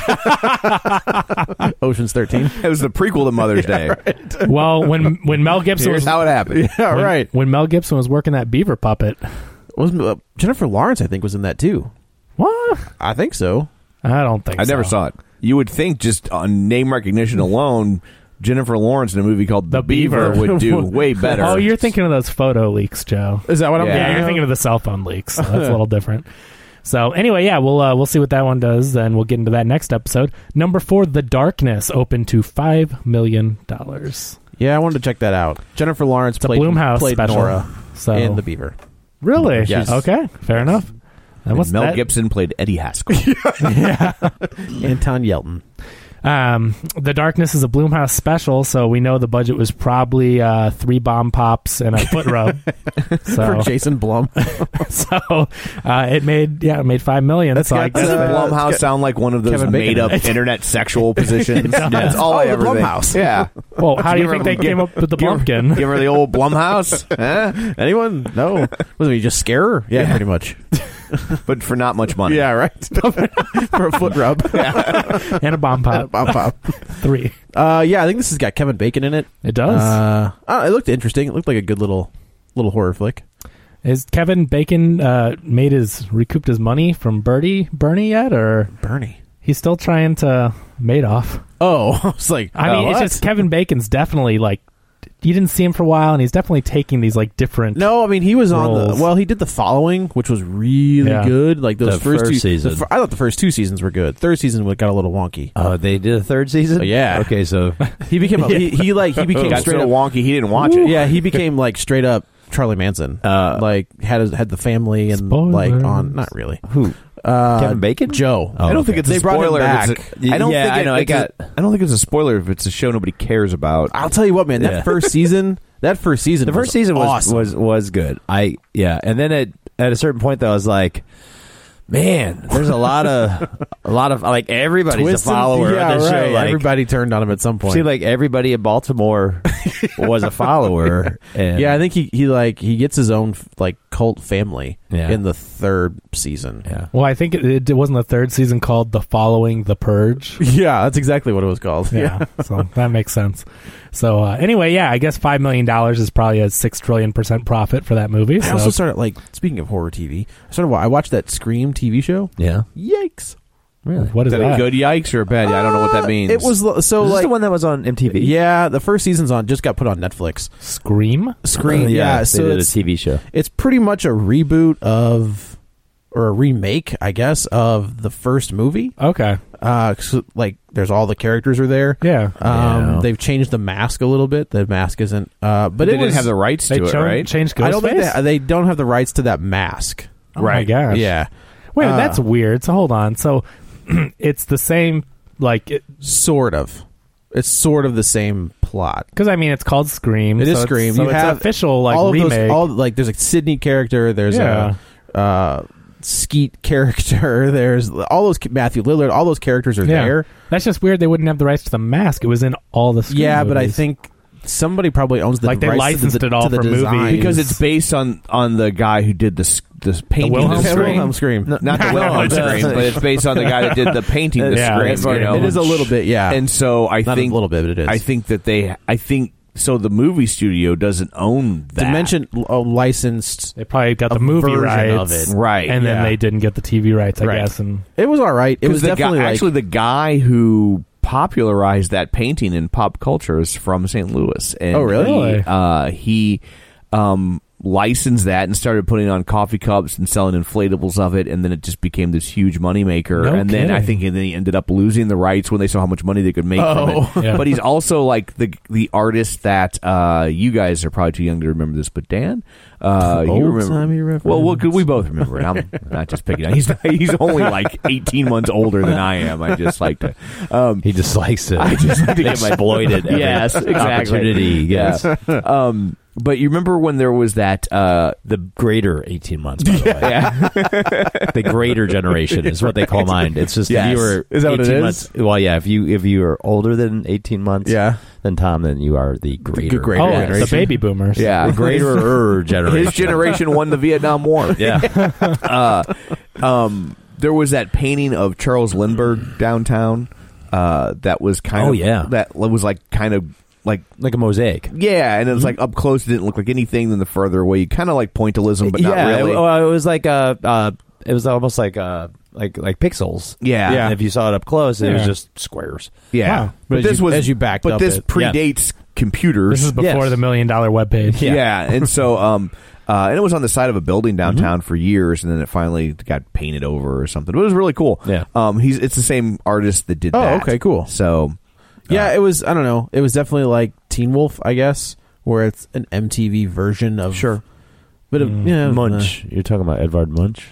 Ocean's thirteen. It was the prequel to Mother's Day. Well, when when Mel Gibson Here's was how it happened. Yeah, when, right. when Mel Gibson was working that beaver puppet. Was uh, Jennifer Lawrence? I think was in that too. What? I think so. I don't think I never so. saw it. You would think just on name recognition alone, Jennifer Lawrence in a movie called The, The Beaver. would do way better. Oh, you're thinking of those photo leaks, Joe. Is that what I'm Yeah. Yeah, thinking? you're of? thinking of the cell phone leaks. So that's a little different. So anyway, yeah, we'll uh, we'll see what that one does, and we'll get into that next episode. Number four, The Darkness, opened to five million dollars. Yeah, I wanted to check that out. Jennifer Lawrence It's a played, Blumhouse played special. Nora So in The Beaver. really, Yes. okay, fair enough. That And was Mel that- Gibson played Eddie Haskell. Anton Yelton. Um, The Darkness is a Blumhouse special, so we know the budget was probably uh, three bomb pops and a foot rub. so, For Jason Blum. so uh, it made yeah, it made five million. That's so I got guess Doesn't Uh, Blumhouse Ke- sound like one of those Kevin Bacon. made-up internet sexual positions? does. That's all Oh, I the ever think. Blumhouse. Yeah. well, how do you Give think her- they give- came up with the give her- Blumpkin? Give her the old Blumhouse. Huh? Anyone? No. Was he just scare her? Yeah, pretty much. But for not much money. Yeah, right. For a foot rub. and a bomb pop. Bomb pop. Three. Uh, yeah, I think this has got Kevin Bacon in it. It does. Uh, uh, it looked interesting. It looked like a good little little horror flick. Is Kevin Bacon uh, made his recouped his money from Birdie Bernie yet, or Bernie. he's still trying to Madoff? Oh, I was like, I oh, mean, it's what? just Kevin Bacon's definitely like you didn't see him for a while, and he's definitely taking these like different. No, I mean he was on roles. the. Well, he did The Following, which was really Yeah. good. Like those The first, first two season. the fir- I thought the first two seasons were good. Third season got a little wonky. Oh, they did a third season. Oh, yeah. Okay, so He became a, he, he like he became Got straight so up wonky he didn't watch it. Yeah, he became like straight up Charlie Manson. Uh, like had his, had the family and Spoilers. like on not really. who? Uh, Kevin Bacon? Joe. Oh, I don't okay. think it's They a brought him spoiler. if back. It's a, I don't Yeah, think I it- know, I it's a- got- I don't think it's a spoiler if it's a show nobody cares about. I'll tell you what, man. That Yeah. first season, that first season, The first was season was, awesome. was was good. I yeah, and then at at a certain point though, I was like, man, there's a lot of a lot of like everybody's Twist a and- follower yeah, of the right. show. Like, everybody turned on him at some point. seemed like everybody in Baltimore was a follower. And yeah, I think he, he like he gets his own like cult family Yeah. in the third season. yeah. Well, I think it, it wasn't the third season called The Following the Purge. Yeah, that's exactly what it was called. Yeah, so that makes sense. So uh, anyway, yeah, I guess five million dollars is probably a six trillion percent profit for that movie. I So also started like speaking of horror T V. I started. wa- I watched that Scream T V show. Yeah. Yikes! Really? What is, is that? that a good yikes or a bad? I don't know what that means. It was l- so Is this like the one that was on M T V? Yeah, the first season's on. Just got put on Netflix. Scream. Scream. Oh, yeah, yeah, they so did a it's T V show. It's pretty much a reboot of, or a remake, I guess, of the first movie. Okay. Uh, so, like there's all the characters are there. Yeah. Um, Yeah. they've changed the mask a little bit. The mask isn't. Uh, but they it didn't was, have the rights They to it, cho- right? changed I don't think Ghostface? they, they don't have the rights to that mask. Oh my gosh. Yeah. Wait, Uh, that's weird. So hold on. So it's the same, like, it, Sort of. It's sort of the same plot. because I mean, it's called Scream. It is so Scream. It's, so you it's have an official like all of remake. Those, all like there's a Sydney character. There's Yeah. a uh, Skeet character. There's all those Matthew Lillard. All those characters are yeah. there. That's just weird. They wouldn't have the rights to the mask. It was in all the Scream Yeah, but I movies. think somebody probably owns the Like, they rights licensed to the, it all to the for design. movies. Because it's based on on the guy who did the s- the painting. Wilhelm of the Scream? Wilhelm Scream. No, not the Wilhelm Scream, but it's based on the guy that did the painting. The Yeah, Scream, it's you very know? It is a little bit, yeah. And so I Not think a little bit, but it is. I think that they. I think so. The movie studio doesn't own that. Dimension uh, licensed. They probably got the a movie version rights of it. Right, and then yeah. they didn't get the T V rights, I Right. guess. And It was all right. It was the definitely guy, like, actually the guy who popularized that painting in pop culture is from Saint Louis. And Oh, really? He, Really? uh, he um, licensed that and started putting on coffee cups and selling inflatables of it, and then it just became this huge moneymaker. No and then I kidding. think and then he ended up losing the rights when they saw how much money they could make Oh. from it. Yeah. But he's also like the the artist that uh, you guys are probably too young to remember this, but Dan, uh, you Old-timey remember? reference. Well, well, we both remember it. I'm not just picking on. He's he's only like eighteen months older than I am. I just like to. Um, He just likes it. I just like to get my exploit it. every Yes, exactly. Opportunity. Yes. Yeah. um, but you remember when there was that uh, The greater eighteen months, by the way. The greater generation is what they call mine. It's just Yes. if you were Is that what it eighteen is? months. Well, yeah. If you if you are older than eighteen months, Yeah. then Tom, then you are the greater. greater oh, generation. the baby boomers. yeah, The greater generation. His generation won the Vietnam War. Yeah. uh, um, there was that painting of Charles Lindbergh downtown. Uh, that was kind Oh, of yeah. That was like kind of like Like a mosaic. yeah, and it was like up close. It didn't look like anything. Then the further away, kind of like pointillism, but yeah, not really. It, well, it was like uh, uh, it was almost like uh, like like pixels. Yeah. And if you saw it up close, it was Yeah. just squares. yeah, Wow. but As this you- was as you backed But up this it. predates computers. This is before Yes. the million dollar webpage. Yeah. Yeah. and so um uh and it was on the side of a building Mm-hmm. downtown for years, and then it finally got painted over or something. But it was really cool. Yeah. Um he's it's the same artist that did Oh, that. okay, cool. So Yeah, it was. I don't know. It was definitely like Teen Wolf, I guess, where it's an M T V version of Sure. But of, yeah, Munch. You're talking about Edvard Munch?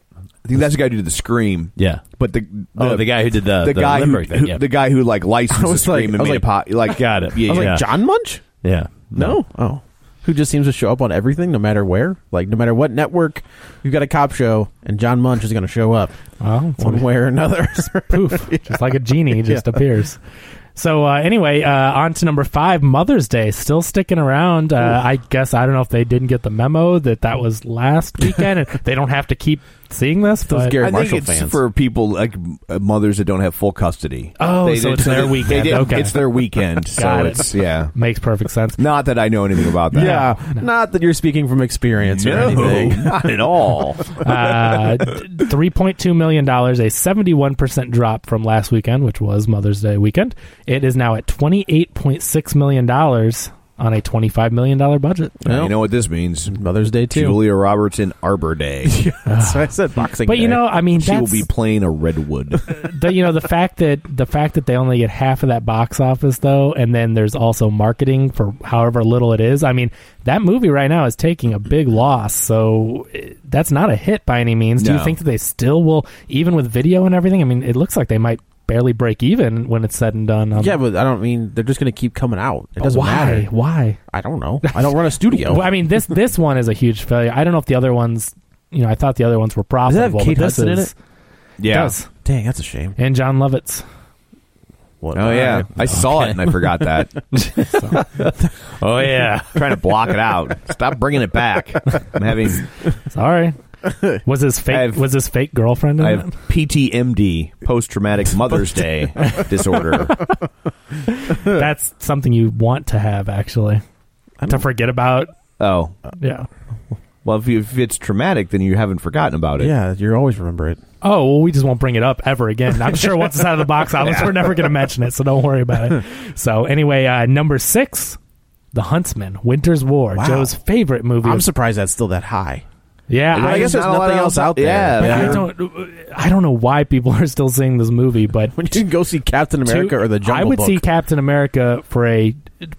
I think that's the guy who did the Scream. Yeah. But the, the Oh, the guy who did the- the, the guy who, Lindbergh thing, who- yeah. the guy who like licensed I was the Scream like- and I was made like- a pot like Got it. Yeah, I was yeah. like, John Munch? Yeah. No. Oh. Who just seems to show up on everything, no matter where. Like, no matter what network, you've got a cop show, and John Munch is going to show up Well, it's one way or another. poof, just like a genie, just appears. So uh, anyway, uh, on to number five, Mother's Day, still sticking around. Uh, I guess I don't know if they didn't get the memo that that was last weekend, and they don't have to keep seeing this. Those But Gary I think Marshall it's fans. for people like uh, mothers that don't have full custody. Oh, so it's their they- weekend. they didn't- Okay. It's their weekend. so Got it. it's yeah. makes perfect sense. Not that I know anything about that. yeah. Not that you're speaking from experience or No, anything. not at all. Uh, three point two million dollars, a seventy-one percent drop from last weekend, which was Mother's Day weekend. It is now at twenty-eight point six million dollars on a twenty-five million dollars budget. You know what this means? Mother's Day, too. Julia Roberts in Arbor Day. That's what I said, Boxing But you Day. know, I mean, She will that's, be playing a redwood. the, you know, the fact that the fact that they only get half of that box office though, and then there's also marketing for however little it is. I mean, that movie right now is taking a big loss, so eh, that's not a hit by any means. Do No. you think that they still will, even with video and everything? I mean, it looks like they might barely break even when it's said and done. Um, Yeah, but I don't mean they're just going to keep coming out. It doesn't why? matter. Why? I don't know. I don't run a studio. Well, I mean, this this one is a huge failure. I don't know if the other ones, you know, I thought the other ones were Does it have profitable. Kate but this Hudson in is, it? Yeah. does. Dang, that's a shame. And John Lovitz. What? Oh yeah, I saw it and I forgot that. Oh, yeah. Trying to block it out. Stop bringing it back. I'm having Sorry. Was his fake? have- was his fake girlfriend in I it? have P T M D, post traumatic Mother's Day disorder. That's something you want to have, actually. To forget about. Oh, Yeah. Well, if, you, if it's traumatic, then you haven't forgotten about it. Yeah, you always remember it. Oh, well, we just won't bring it up ever again. I'm sure once it's out of the box office, we're never going to mention it, so don't worry about it. So anyway, uh, number six, The Huntsman, Winter's War, Wow. Joe's favorite movie. I'm surprised that's still that high. Yeah, I, I guess there's nothing else out there. Yeah, But I yeah. don't. I don't know why people are still seeing this movie, but When you can go see Captain America to- or the Jungle I would Book. see Captain America for a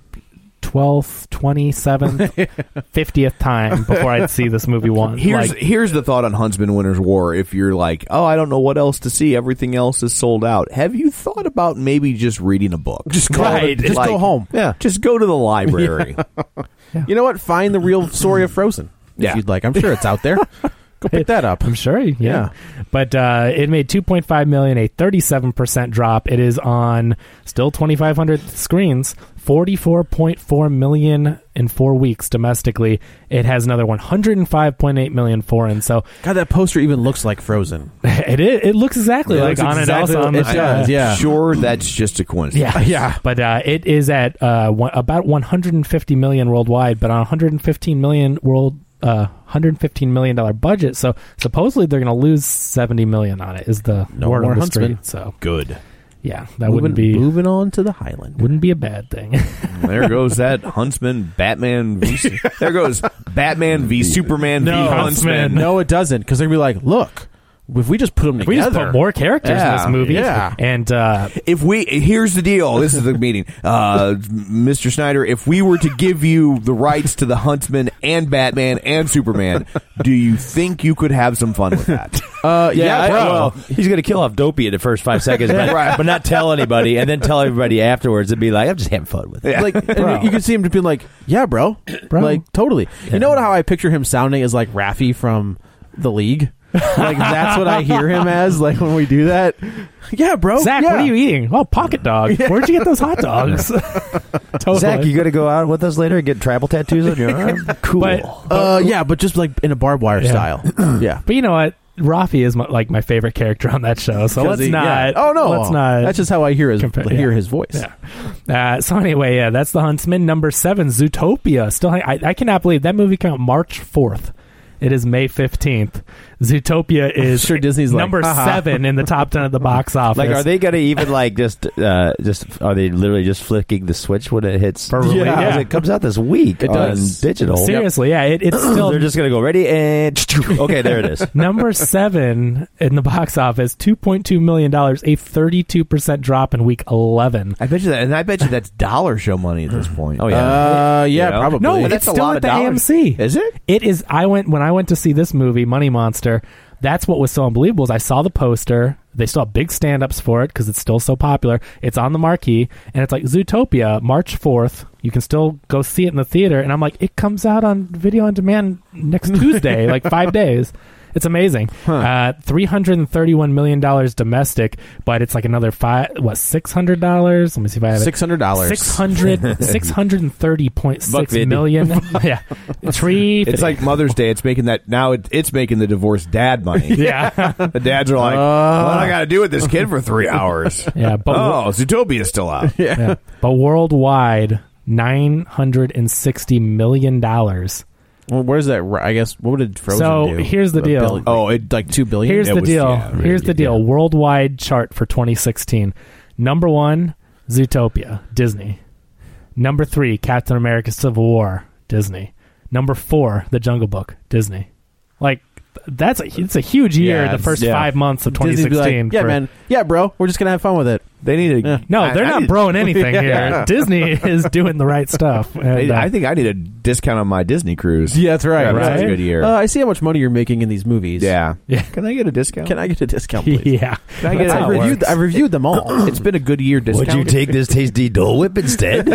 twelfth, twenty-seventh, fiftieth time before I'd see this movie once. Here's Like, here's the thought on Huntsman Winter's War. If you're like, oh, I don't know what else to see, everything else is sold out. Have you thought about maybe just reading a book? Just go- Right. just Like, go home. Yeah, just go to the library. You know what? Find the real story of Frozen. If Yeah. you'd like. I'm sure it's out there. Go pick that up. I'm sure, yeah. Yeah. But uh, it made two point five million dollars, a thirty-seven percent drop. It is on still twenty-five hundred screens, forty-four point four million dollars in four weeks domestically. It has another one hundred five point eight million dollars foreign. So God, that poster even looks like Frozen. it is, it looks exactly It like looks on exactly it also on the it does, yeah. Sure, that's just a coincidence. Yeah, yeah. But uh, it is at uh, one, about one hundred fifty million worldwide, but on one hundred fifteen million world, uh, one hundred fifteen million dollar budget. So supposedly they're going to lose seventy million on it. Is the No word more on the Huntsman. street? So Good. yeah, that moving, wouldn't be moving on to the Highland. wouldn't be a bad thing. There goes that Huntsman, Batman. V, there goes Batman v Superman No, v Huntsman. Huntsman. No, it doesn't, because they'd be like, look, if we just put them If together. we just put more characters in Yeah, this movie, yeah. and uh, If we here's the deal, this is the meeting, uh, Mister Snyder. If we were to give you the rights to the Huntsman and Batman and Superman, do you think you could have some fun with that? Uh, yeah, I- bro. well, he's going to kill off Dopey in the first five seconds, but, Right. but not tell anybody, and then tell everybody afterwards and be like, I'm just having fun with it. Like, and you can see him just being like, yeah, bro. Bro. Like, totally. You know what? How I picture him sounding is like Raffi from The League. Like, that's what I hear him as, like, when we do that. Yeah, bro. Zach, yeah. what are you eating? Oh, pocket dog. Where'd you get those hot dogs? Totally. Zach, you going to go out with us later and get tribal tattoos on your arm? Cool. But- Uh, yeah, but just like in a barbed wire Yeah. style. Yeah. But you know what? Rafi is my, like my favorite character on that show. So 'Cause let's he- not. yeah. Oh no, let's not. That's just how I hear his compare- hear yeah. his voice. Yeah. Uh, so anyway, yeah, that's the Huntsman. Number seven, Zootopia. Still, I, I cannot believe that movie came out March fourth. It is May fifteenth. Zootopia is Sure, Disney's like, number haha. seven in the top ten of the box office. Like, are they going to even like just, uh, just are they literally just flicking the switch when it hits? For release? Yeah. Yeah. It comes out this week It on does. digital. Seriously, yeah, it, it's still They're just going to go ready and okay, there it is. number seven in the box office, two point two million dollars, a thirty-two percent drop in week eleven. I bet you that, and I bet you that's dollar show money at this point. Oh Uh, yeah. yeah, You know? probably. No, But it's that's a still lot at of the dollars. A M C. Is it? It is. I went when I went to see this movie, Money Monster. That's what was so unbelievable. Is I saw the poster. They still have big stand-ups for it because it's still so popular. It's on the marquee, and it's like Zootopia, March fourth. You can still go see it in the theater. And I'm like, it comes out on video on demand next Tuesday, like five days. It's amazing. Uh, three hundred thirty-one million dollars domestic, but it's like another five, what, six hundred dollars? Let me see if I have it. Six hundred dollars. six hundred, six hundred thirty point Buck six fifty. million. Yeah. Three. It's like Mother's Day. It's making that now. It, it's making the divorced dad money. Yeah. The dads are like, "What I got to do with this kid for three hours?" Yeah, but oh, Zootopia's still out. yeah. But worldwide, nine hundred sixty million dollars. Well, where's that? I guess what did Frozen So, do? here's the A deal. billion- Oh, it like two billion. Here's It the was- deal. yeah, really, Here's the deal. yeah. Worldwide chart for twenty sixteen. Number one, Zootopia, Disney. Number three, Captain America Civil War, Disney. Number four, The Jungle Book, Disney. Like, that's a, it's a huge year, Yeah, the first yeah. five months of twenty Disney'd be sixteen. like, yeah, for- man. Yeah, bro. We're just gonna have fun with it. They need a. Yeah. No, I- they're I not need- broing anything Yeah. here. Disney is doing the right stuff. And, I, uh, I think I need a discount on my Disney cruise. Yeah, that's right. Yeah, Right? That's a good year. Uh, I see how much money you're making in these movies. yeah. Yeah. Can I get a discount? Can I get a discount, please? yeah. Can I get That's a- how I've it reviewed. works. I've reviewed them all. It's been a good year. Discount. Would you take this tasty Dole Whip instead?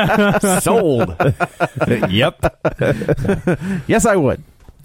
Sold? Yep. Yes, I would.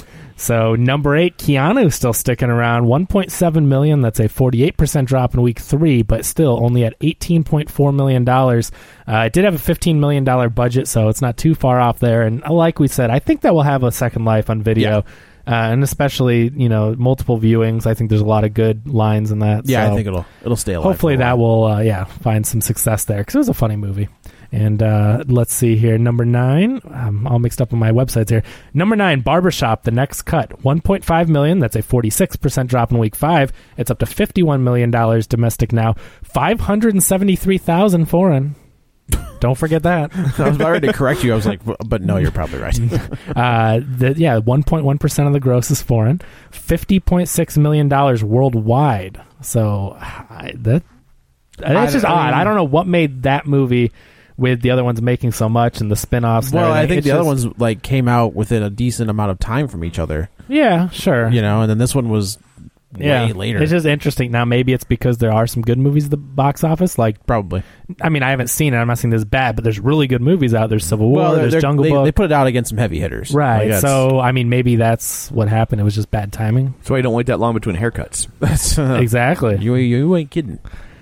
So number eight, Keanu still sticking around, one point seven million. That's a forty-eight percent drop in week three, but still only at eighteen point four million dollars. Uh, it did have a fifteen million dollars budget, so it's not too far off there. And like we said, I think that will have a second life on video, uh, and especially you know multiple viewings. I think there's a lot of good lines in that. Yeah, so I think it'll it'll stay alive. hopefully for a that while. will uh, yeah find some success there because it was a funny movie. And uh, let's see here. Number nine, I'm all mixed up on my websites here. Number nine, Barbershop, The Next Cut. one point five million dollars. That's a forty-six percent drop in week five. It's up to fifty-one million dollars domestic now. five hundred seventy-three thousand foreign. Don't forget that. I was about ready to correct you. I was like, but no, you're probably right. uh, the, yeah, one point one percent of the gross is foreign. fifty point six million dollars worldwide. So I, that that's just I, odd. I, mean, I don't know what made that movie with the other ones making so much and the spin-offs. And well, everything. I think it's the just, other ones like came out within a decent amount of time from each other. Yeah, sure. You know, and then this one was yeah. way later. It's just interesting. Now, maybe it's because there are some good movies at the box office. Like Probably. I mean, I haven't seen it. I'm not saying this is bad, but there's really good movies out. There's Civil War, well, there's Jungle they, Book. They put it out against some heavy hitters. Right. Like so, I mean, maybe that's what happened. It was just bad timing. That's why you don't wait that long between haircuts. That's uh, exactly. You, you ain't kidding.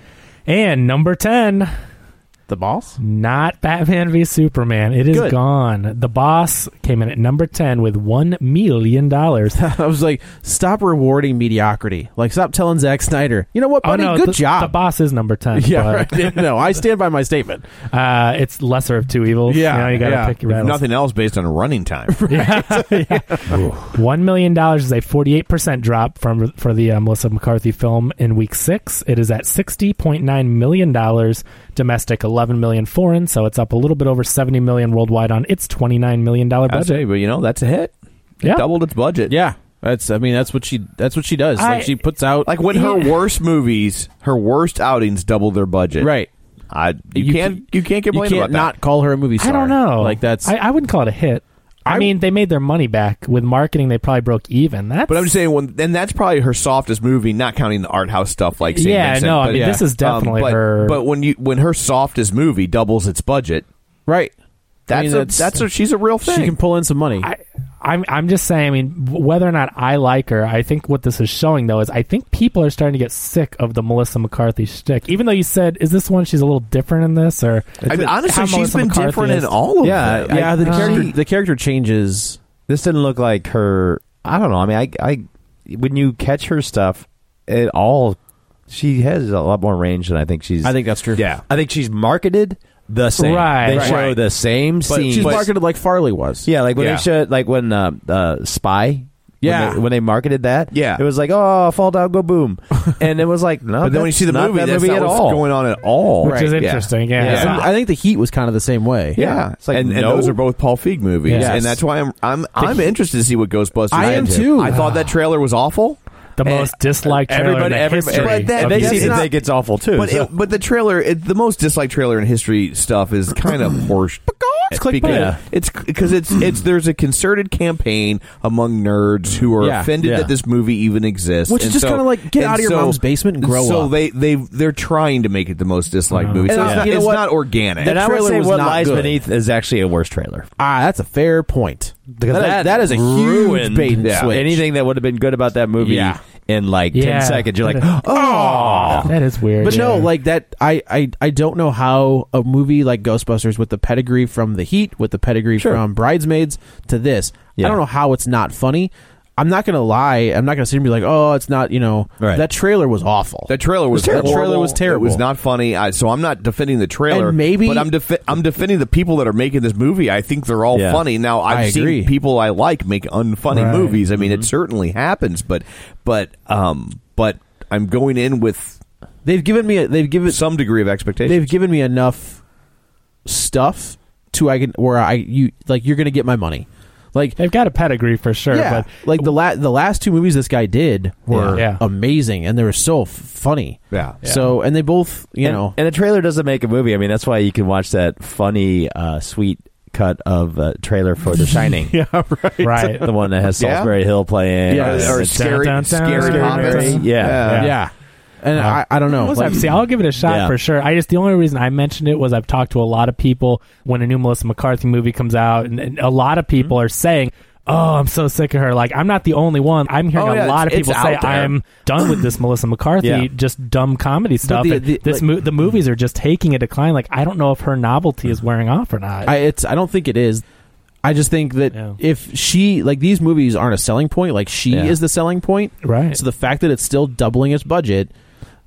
And number ten... The Boss? Not Batman v Superman. It is Good. gone. The Boss came in at number ten with one million dollars. I was like, stop rewarding mediocrity. Like, stop telling Zack Snyder, you know what, buddy, oh, no, good the, job. The Boss is number ten. Yeah, but, right. No, I stand by my statement. Uh, it's lesser of two evils. Yeah, you know, you got to yeah. pick your battles. Nothing else based on running time. Yeah. Yeah. One million dollars is a forty-eight percent drop from for the uh, Melissa McCarthy film in week six. It is at sixty point nine million dollars domestic, eleven million dollars foreign. So it's up a little bit over seventy million dollars worldwide on its twenty-nine million dollars budget. Say, but you know, that's a hit. It yeah. doubled its budget. Yeah. That's. I mean, that's what she. That's what she does. I, like she puts out like when her worst movies, her worst outings double their budget. Right. I you, you can't you can't complain you can't about that. not call her a movie star. I don't know. Like that's. I, I wouldn't call it a hit. I, I mean, they made their money back with marketing. They probably broke even. That's, but I'm just saying, when and that's probably her softest movie, not counting the art house stuff like Saint yeah, Vincent, no. but, I mean, yeah. this is definitely um, but, her. But when you when her softest movie doubles its budget, right? That's I mean, a, that's, that's a, she's a real thing. She can pull in some money. I, I'm I'm just saying. I mean, whether or not I like her, I think what this is showing though is I think people are starting to get sick of the Melissa McCarthy shtick. Even though you said, is this one she's a little different in this, or I mean, honestly, how she's Melissa been McCarthy different is. in all of yeah, them. Yeah, the uh, character the character changes. This didn't look like her. I don't know. I mean, I, I, when you catch her stuff, it all she has a lot more range than I think she's. I think that's true. Yeah, I think she's marketed the same. Right, they right. show Right. the same But scene. she's but- marketed like Farley was. Yeah, like when Yeah. they showed, like when uh, uh, Spy. Yeah. when they, when they marketed that, Yeah. it was like, oh, fall down, go boom, and it was like, no, But then when you that's see the not movie, that that's movie not at what's all. going on at all. Which Right. is Yeah. interesting. Yeah, Yeah, So and I think the Heat was kind of the same way. Yeah, It's like, and, and no. those are both Paul Feig movies, Yes. and that's why I'm I'm I'm interested to see what Ghostbusters. I am did. too. I thought that trailer was awful. the And most disliked trailer everybody, in the everybody, history. but that- of they that's seem movies. to not- think it's awful too. But so. it, but the trailer, it, the most disliked trailer in history stuff is kind of horse. It's clickbait. because Yeah. it's because it's it's there's a concerted campaign among nerds who are Yeah, offended yeah. that this movie even exists, Which is And just so- kinda like, get and out of your so- mom's basement and grow so up. they they they're trying to make it the most disliked Uh-huh. movie. So And, it's, uh, not, you know it's what? not organic. The and I would trailer say was what not lies good. beneath is actually a worse trailer. Ah, that's a fair point. Because That is- that, that is a huge ruined bait and switch. anything that would have been good about that movie Yeah. in like Yeah. ten seconds. You're like, That is- oh, that is weird. But no, yeah. like that. I, I I don't know how a movie like Ghostbusters, with the pedigree from The Heat, with the pedigree Sure. from Bridesmaids to this, Yeah. I don't know how it's not funny. I'm not gonna lie. I'm not gonna sit and be like, oh, it's not. You know, Right. that trailer was awful. That trailer was That horrible. trailer was terrible. It was not funny. I, so I'm not defending the trailer. And maybe- but I'm defi- I'm defending the people that are making this movie. I think they're all Yeah. funny. Now I've I agree. seen people I like make unfunny Right. movies. I mean, Mm-hmm. it certainly happens. But but um but I'm going in with They've given me. A, they've given some degree of expectation. They've given me enough stuff to I can where I you like you're gonna get my money. Like they've got a pedigree for sure. yeah, But like the la- the last two movies this guy did were Yeah. amazing, and they were so f- funny. Yeah. So and they both, you and, know, and a trailer doesn't make a movie. I mean, that's why you can watch that funny, uh, sweet cut of uh, trailer for The Shining. yeah, right, right. The one that has Yeah. Salisbury Hill playing. Yeah. Uh, or it's- scary, dun, dun, scary, dun, Hobbits. dun. Yeah. yeah. Yeah. And I, I don't know. We'll like- have to see. I'll give it a shot Yeah. for sure. I just the only reason I mentioned it was I've talked to a lot of people when a new Melissa McCarthy movie comes out, and, and a lot of people Mm-hmm. are saying, "Oh, I'm so sick of her." Like I'm not the only one. I'm hearing Oh, a yeah, lot of it's- people it's say, out there. "I'm done with this Melissa McCarthy, Yeah. just dumb comedy stuff." the- And the- this like- mo- the movies are just taking a decline. Like I don't know if her novelty is wearing off or not. I it's I don't think it is. I just think that Yeah. if she like these movies aren't a selling point, like she Yeah. is the selling point. Right. So the fact that it's still doubling its budget,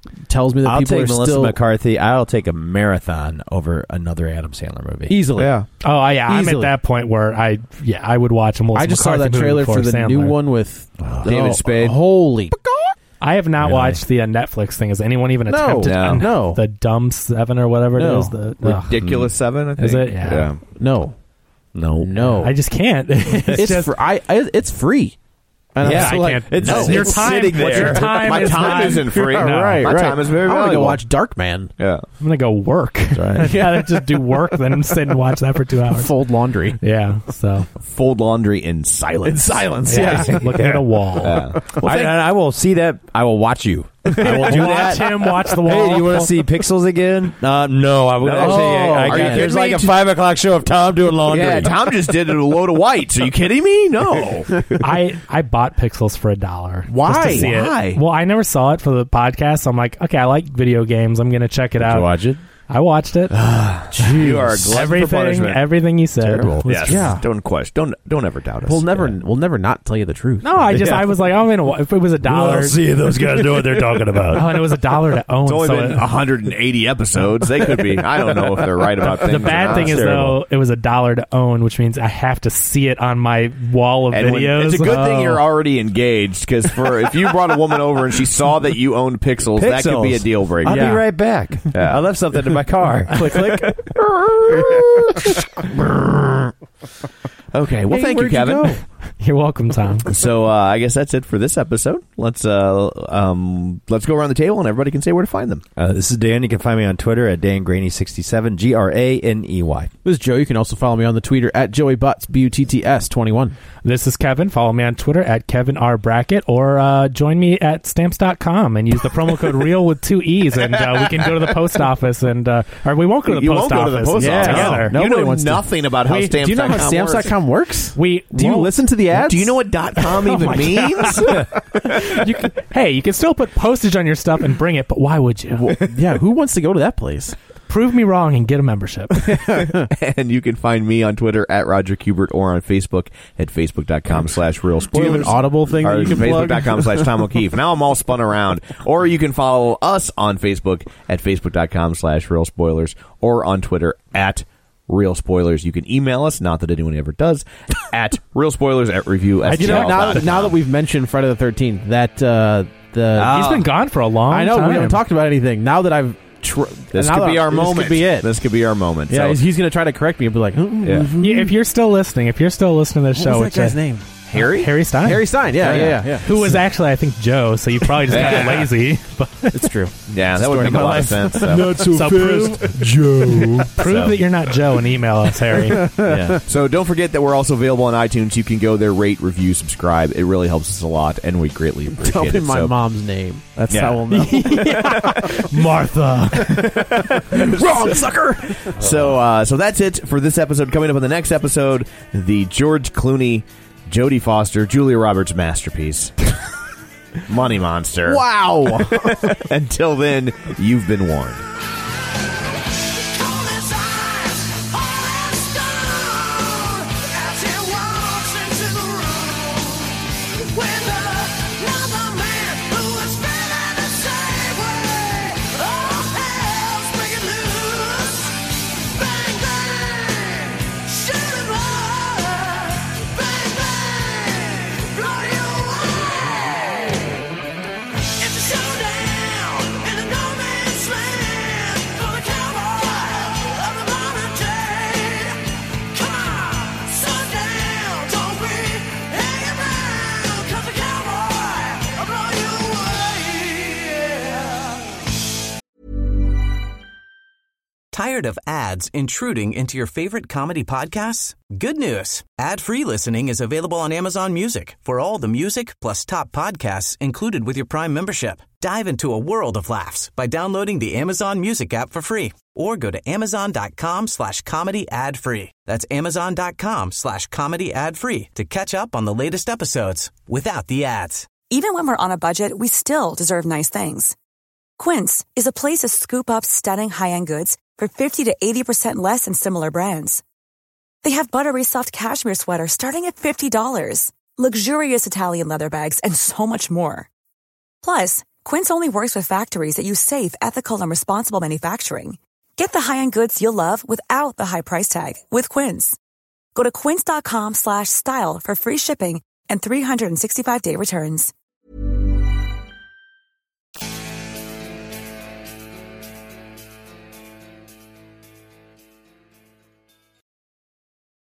tells me that I'll people take are Melissa still McCarthy. I'll take a marathon over another Adam Sandler movie. easily. Yeah. Oh yeah, I'm at Easily. that point where I yeah I would watch a Melissa I just saw McCarthy that movie trailer before for the Sandler. new one with David oh, Spade. Holy, I have not Really? watched the uh, Netflix thing. Has anyone even No, attempted no. uh, No. the Dumb Seven or whatever No. it is? The ugh. Ridiculous Seven, I think. Is it? Yeah. no, No. no. I just can't. it's it's just fr- I, I it's free. And Yeah, I'm so I like, can't- It's, No. it's Your time- sitting what's there. your time My is time not- isn't free. No. right, My right. time is very I want to valuable. go watch Darkman. Yeah. I'm gonna go work. right. yeah, just do work, then sit and watch that for two hours. Fold laundry Yeah, so Fold laundry in silence. in silence. yeah, Yeah. looking at a wall. Yeah. Well, I, thank- I will see that. I will watch you. I will do Watch that. him watch the wall. Hey, do you want to see Pixels again? Uh, no, I would No. actually. I, I Are got, you there's kidding like me? a five o'clock show of Tom doing laundry. yeah, Tom just did a load of whites. Are you kidding me? No. I I bought Pixels for a dollar. Why? Just to see it. Why? Well, I never saw it for the podcast, so I'm like, okay, I like video games. I'm gonna check it Did out. you watch it? I watched it. You are a glutton for everything, punishment. everything you said. Terrible. was Yes. true. Yeah. Don't question. Don't don't ever doubt us. We'll never we'll never not tell you the truth. No, I just I was like, oh, I'm gonna. If it was a dollar, see those guys know what they're talking about. oh, and it was a dollar to own. It's only so been it- one hundred eighty episodes. They could be. I don't know if they're right about things. the or bad not. thing is Terrible. though, it was a dollar to own, which means I have to see it on my wall of And when- videos. it's a good thing Oh. you're already engaged, because for if you brought a woman over and she saw that you owned Pixels, that could be a deal breaker. I'll Yeah. be right back. I left something in my car. click, click. Okay, well, Hey, thank you, where'd you Kevin. go? You're welcome, Tom. So uh, I guess that's it for this episode. Let's uh, um, let's go around the table and everybody can say where to find them. Uh, this is Dan. You can find me on Twitter at Dan Graney sixty-seven, G R A N E Y. This is Joe. You can also follow me on the Twitter at Joey Butts, B U T T S twenty-one. This is Kevin. Follow me on Twitter at Kevin R. Brackett, or uh, join me at stamps dot com and use the promo code REAL with two E's, and uh, we can go to the post office, and uh, or we won't go to the You post won't go office. to the post yeah, office. together. No. You Nobody know wants to- nothing about how Wait, stamps do you know dot com how stamps dot works. com works? We Do you won't- listen to the ads? Do you know what .com even my means? You can, hey, you can still put postage on your stuff and bring it, but why would you? Well, yeah, who wants to go to that place? Prove me wrong and get a membership. And you can find me on Twitter at Roger Kubert or on Facebook at facebook.com slash real Do you have spoilers. an Audible thing Or that you can plug? facebook.com slash Tom O'Keefe. Now I'm all spun around. Or you can follow us on Facebook at facebook.com slash real spoilers or on Twitter at real spoilers. You can email us, not that anyone ever does, at real spoilers at review. You know, now, now that we've mentioned Friday the thirteenth, that uh, the He's been gone for a long I know time. we haven't talked about anything. Now that I've tr- This now could that be our this moment. Could be it. This could be our moment. Yeah, So- he's, he's going to try to correct me and be like, "Mm, Yeah. mm, Yeah, if you're still listening, if you're still listening to this what show, was which that guy's I- name? Harry? Harry Stein. Harry Stein. Yeah, yeah, yeah. yeah. Who was actually, I think, Joe, so you probably just got lazy. But It's true. Yeah, that would Story make a of my lot of life. sense. So. Not so, So fast, Joe. prove So. that you're not Joe and email us, Harry. Yeah. So don't forget that we're also available on iTunes. You can go there, rate, review, subscribe. It really helps us a lot, and we greatly appreciate Tell me it. my So- mom's name. That's Yeah. how we'll know. Martha. Wrong, sucker. So, uh, so that's it for this episode. Coming up in the next episode, the George Clooney, Jodie Foster, Julia Roberts masterpiece, Money Monster. Wow. Until then, you've been warned. Tired of ads intruding into your favorite comedy podcasts? Good news. Ad-free listening is available on Amazon Music for all the music plus top podcasts included with your Prime membership. Dive into a world of laughs by downloading the Amazon Music app for free or go to amazon.com slash comedy ad free. That's amazon.com slash comedy ad free to catch up on the latest episodes without the ads. Even when we're on a budget, we still deserve nice things. Quince is a place to scoop up stunning high-end goods for fifty to eighty percent less than similar brands. They have buttery soft cashmere sweaters starting at fifty dollars, luxurious Italian leather bags, and so much more. Plus, Quince only works with factories that use safe, ethical, and responsible manufacturing. Get the high-end goods you'll love without the high price tag with Quince. Go to quince.com slash style for free shipping and three sixty-five day returns.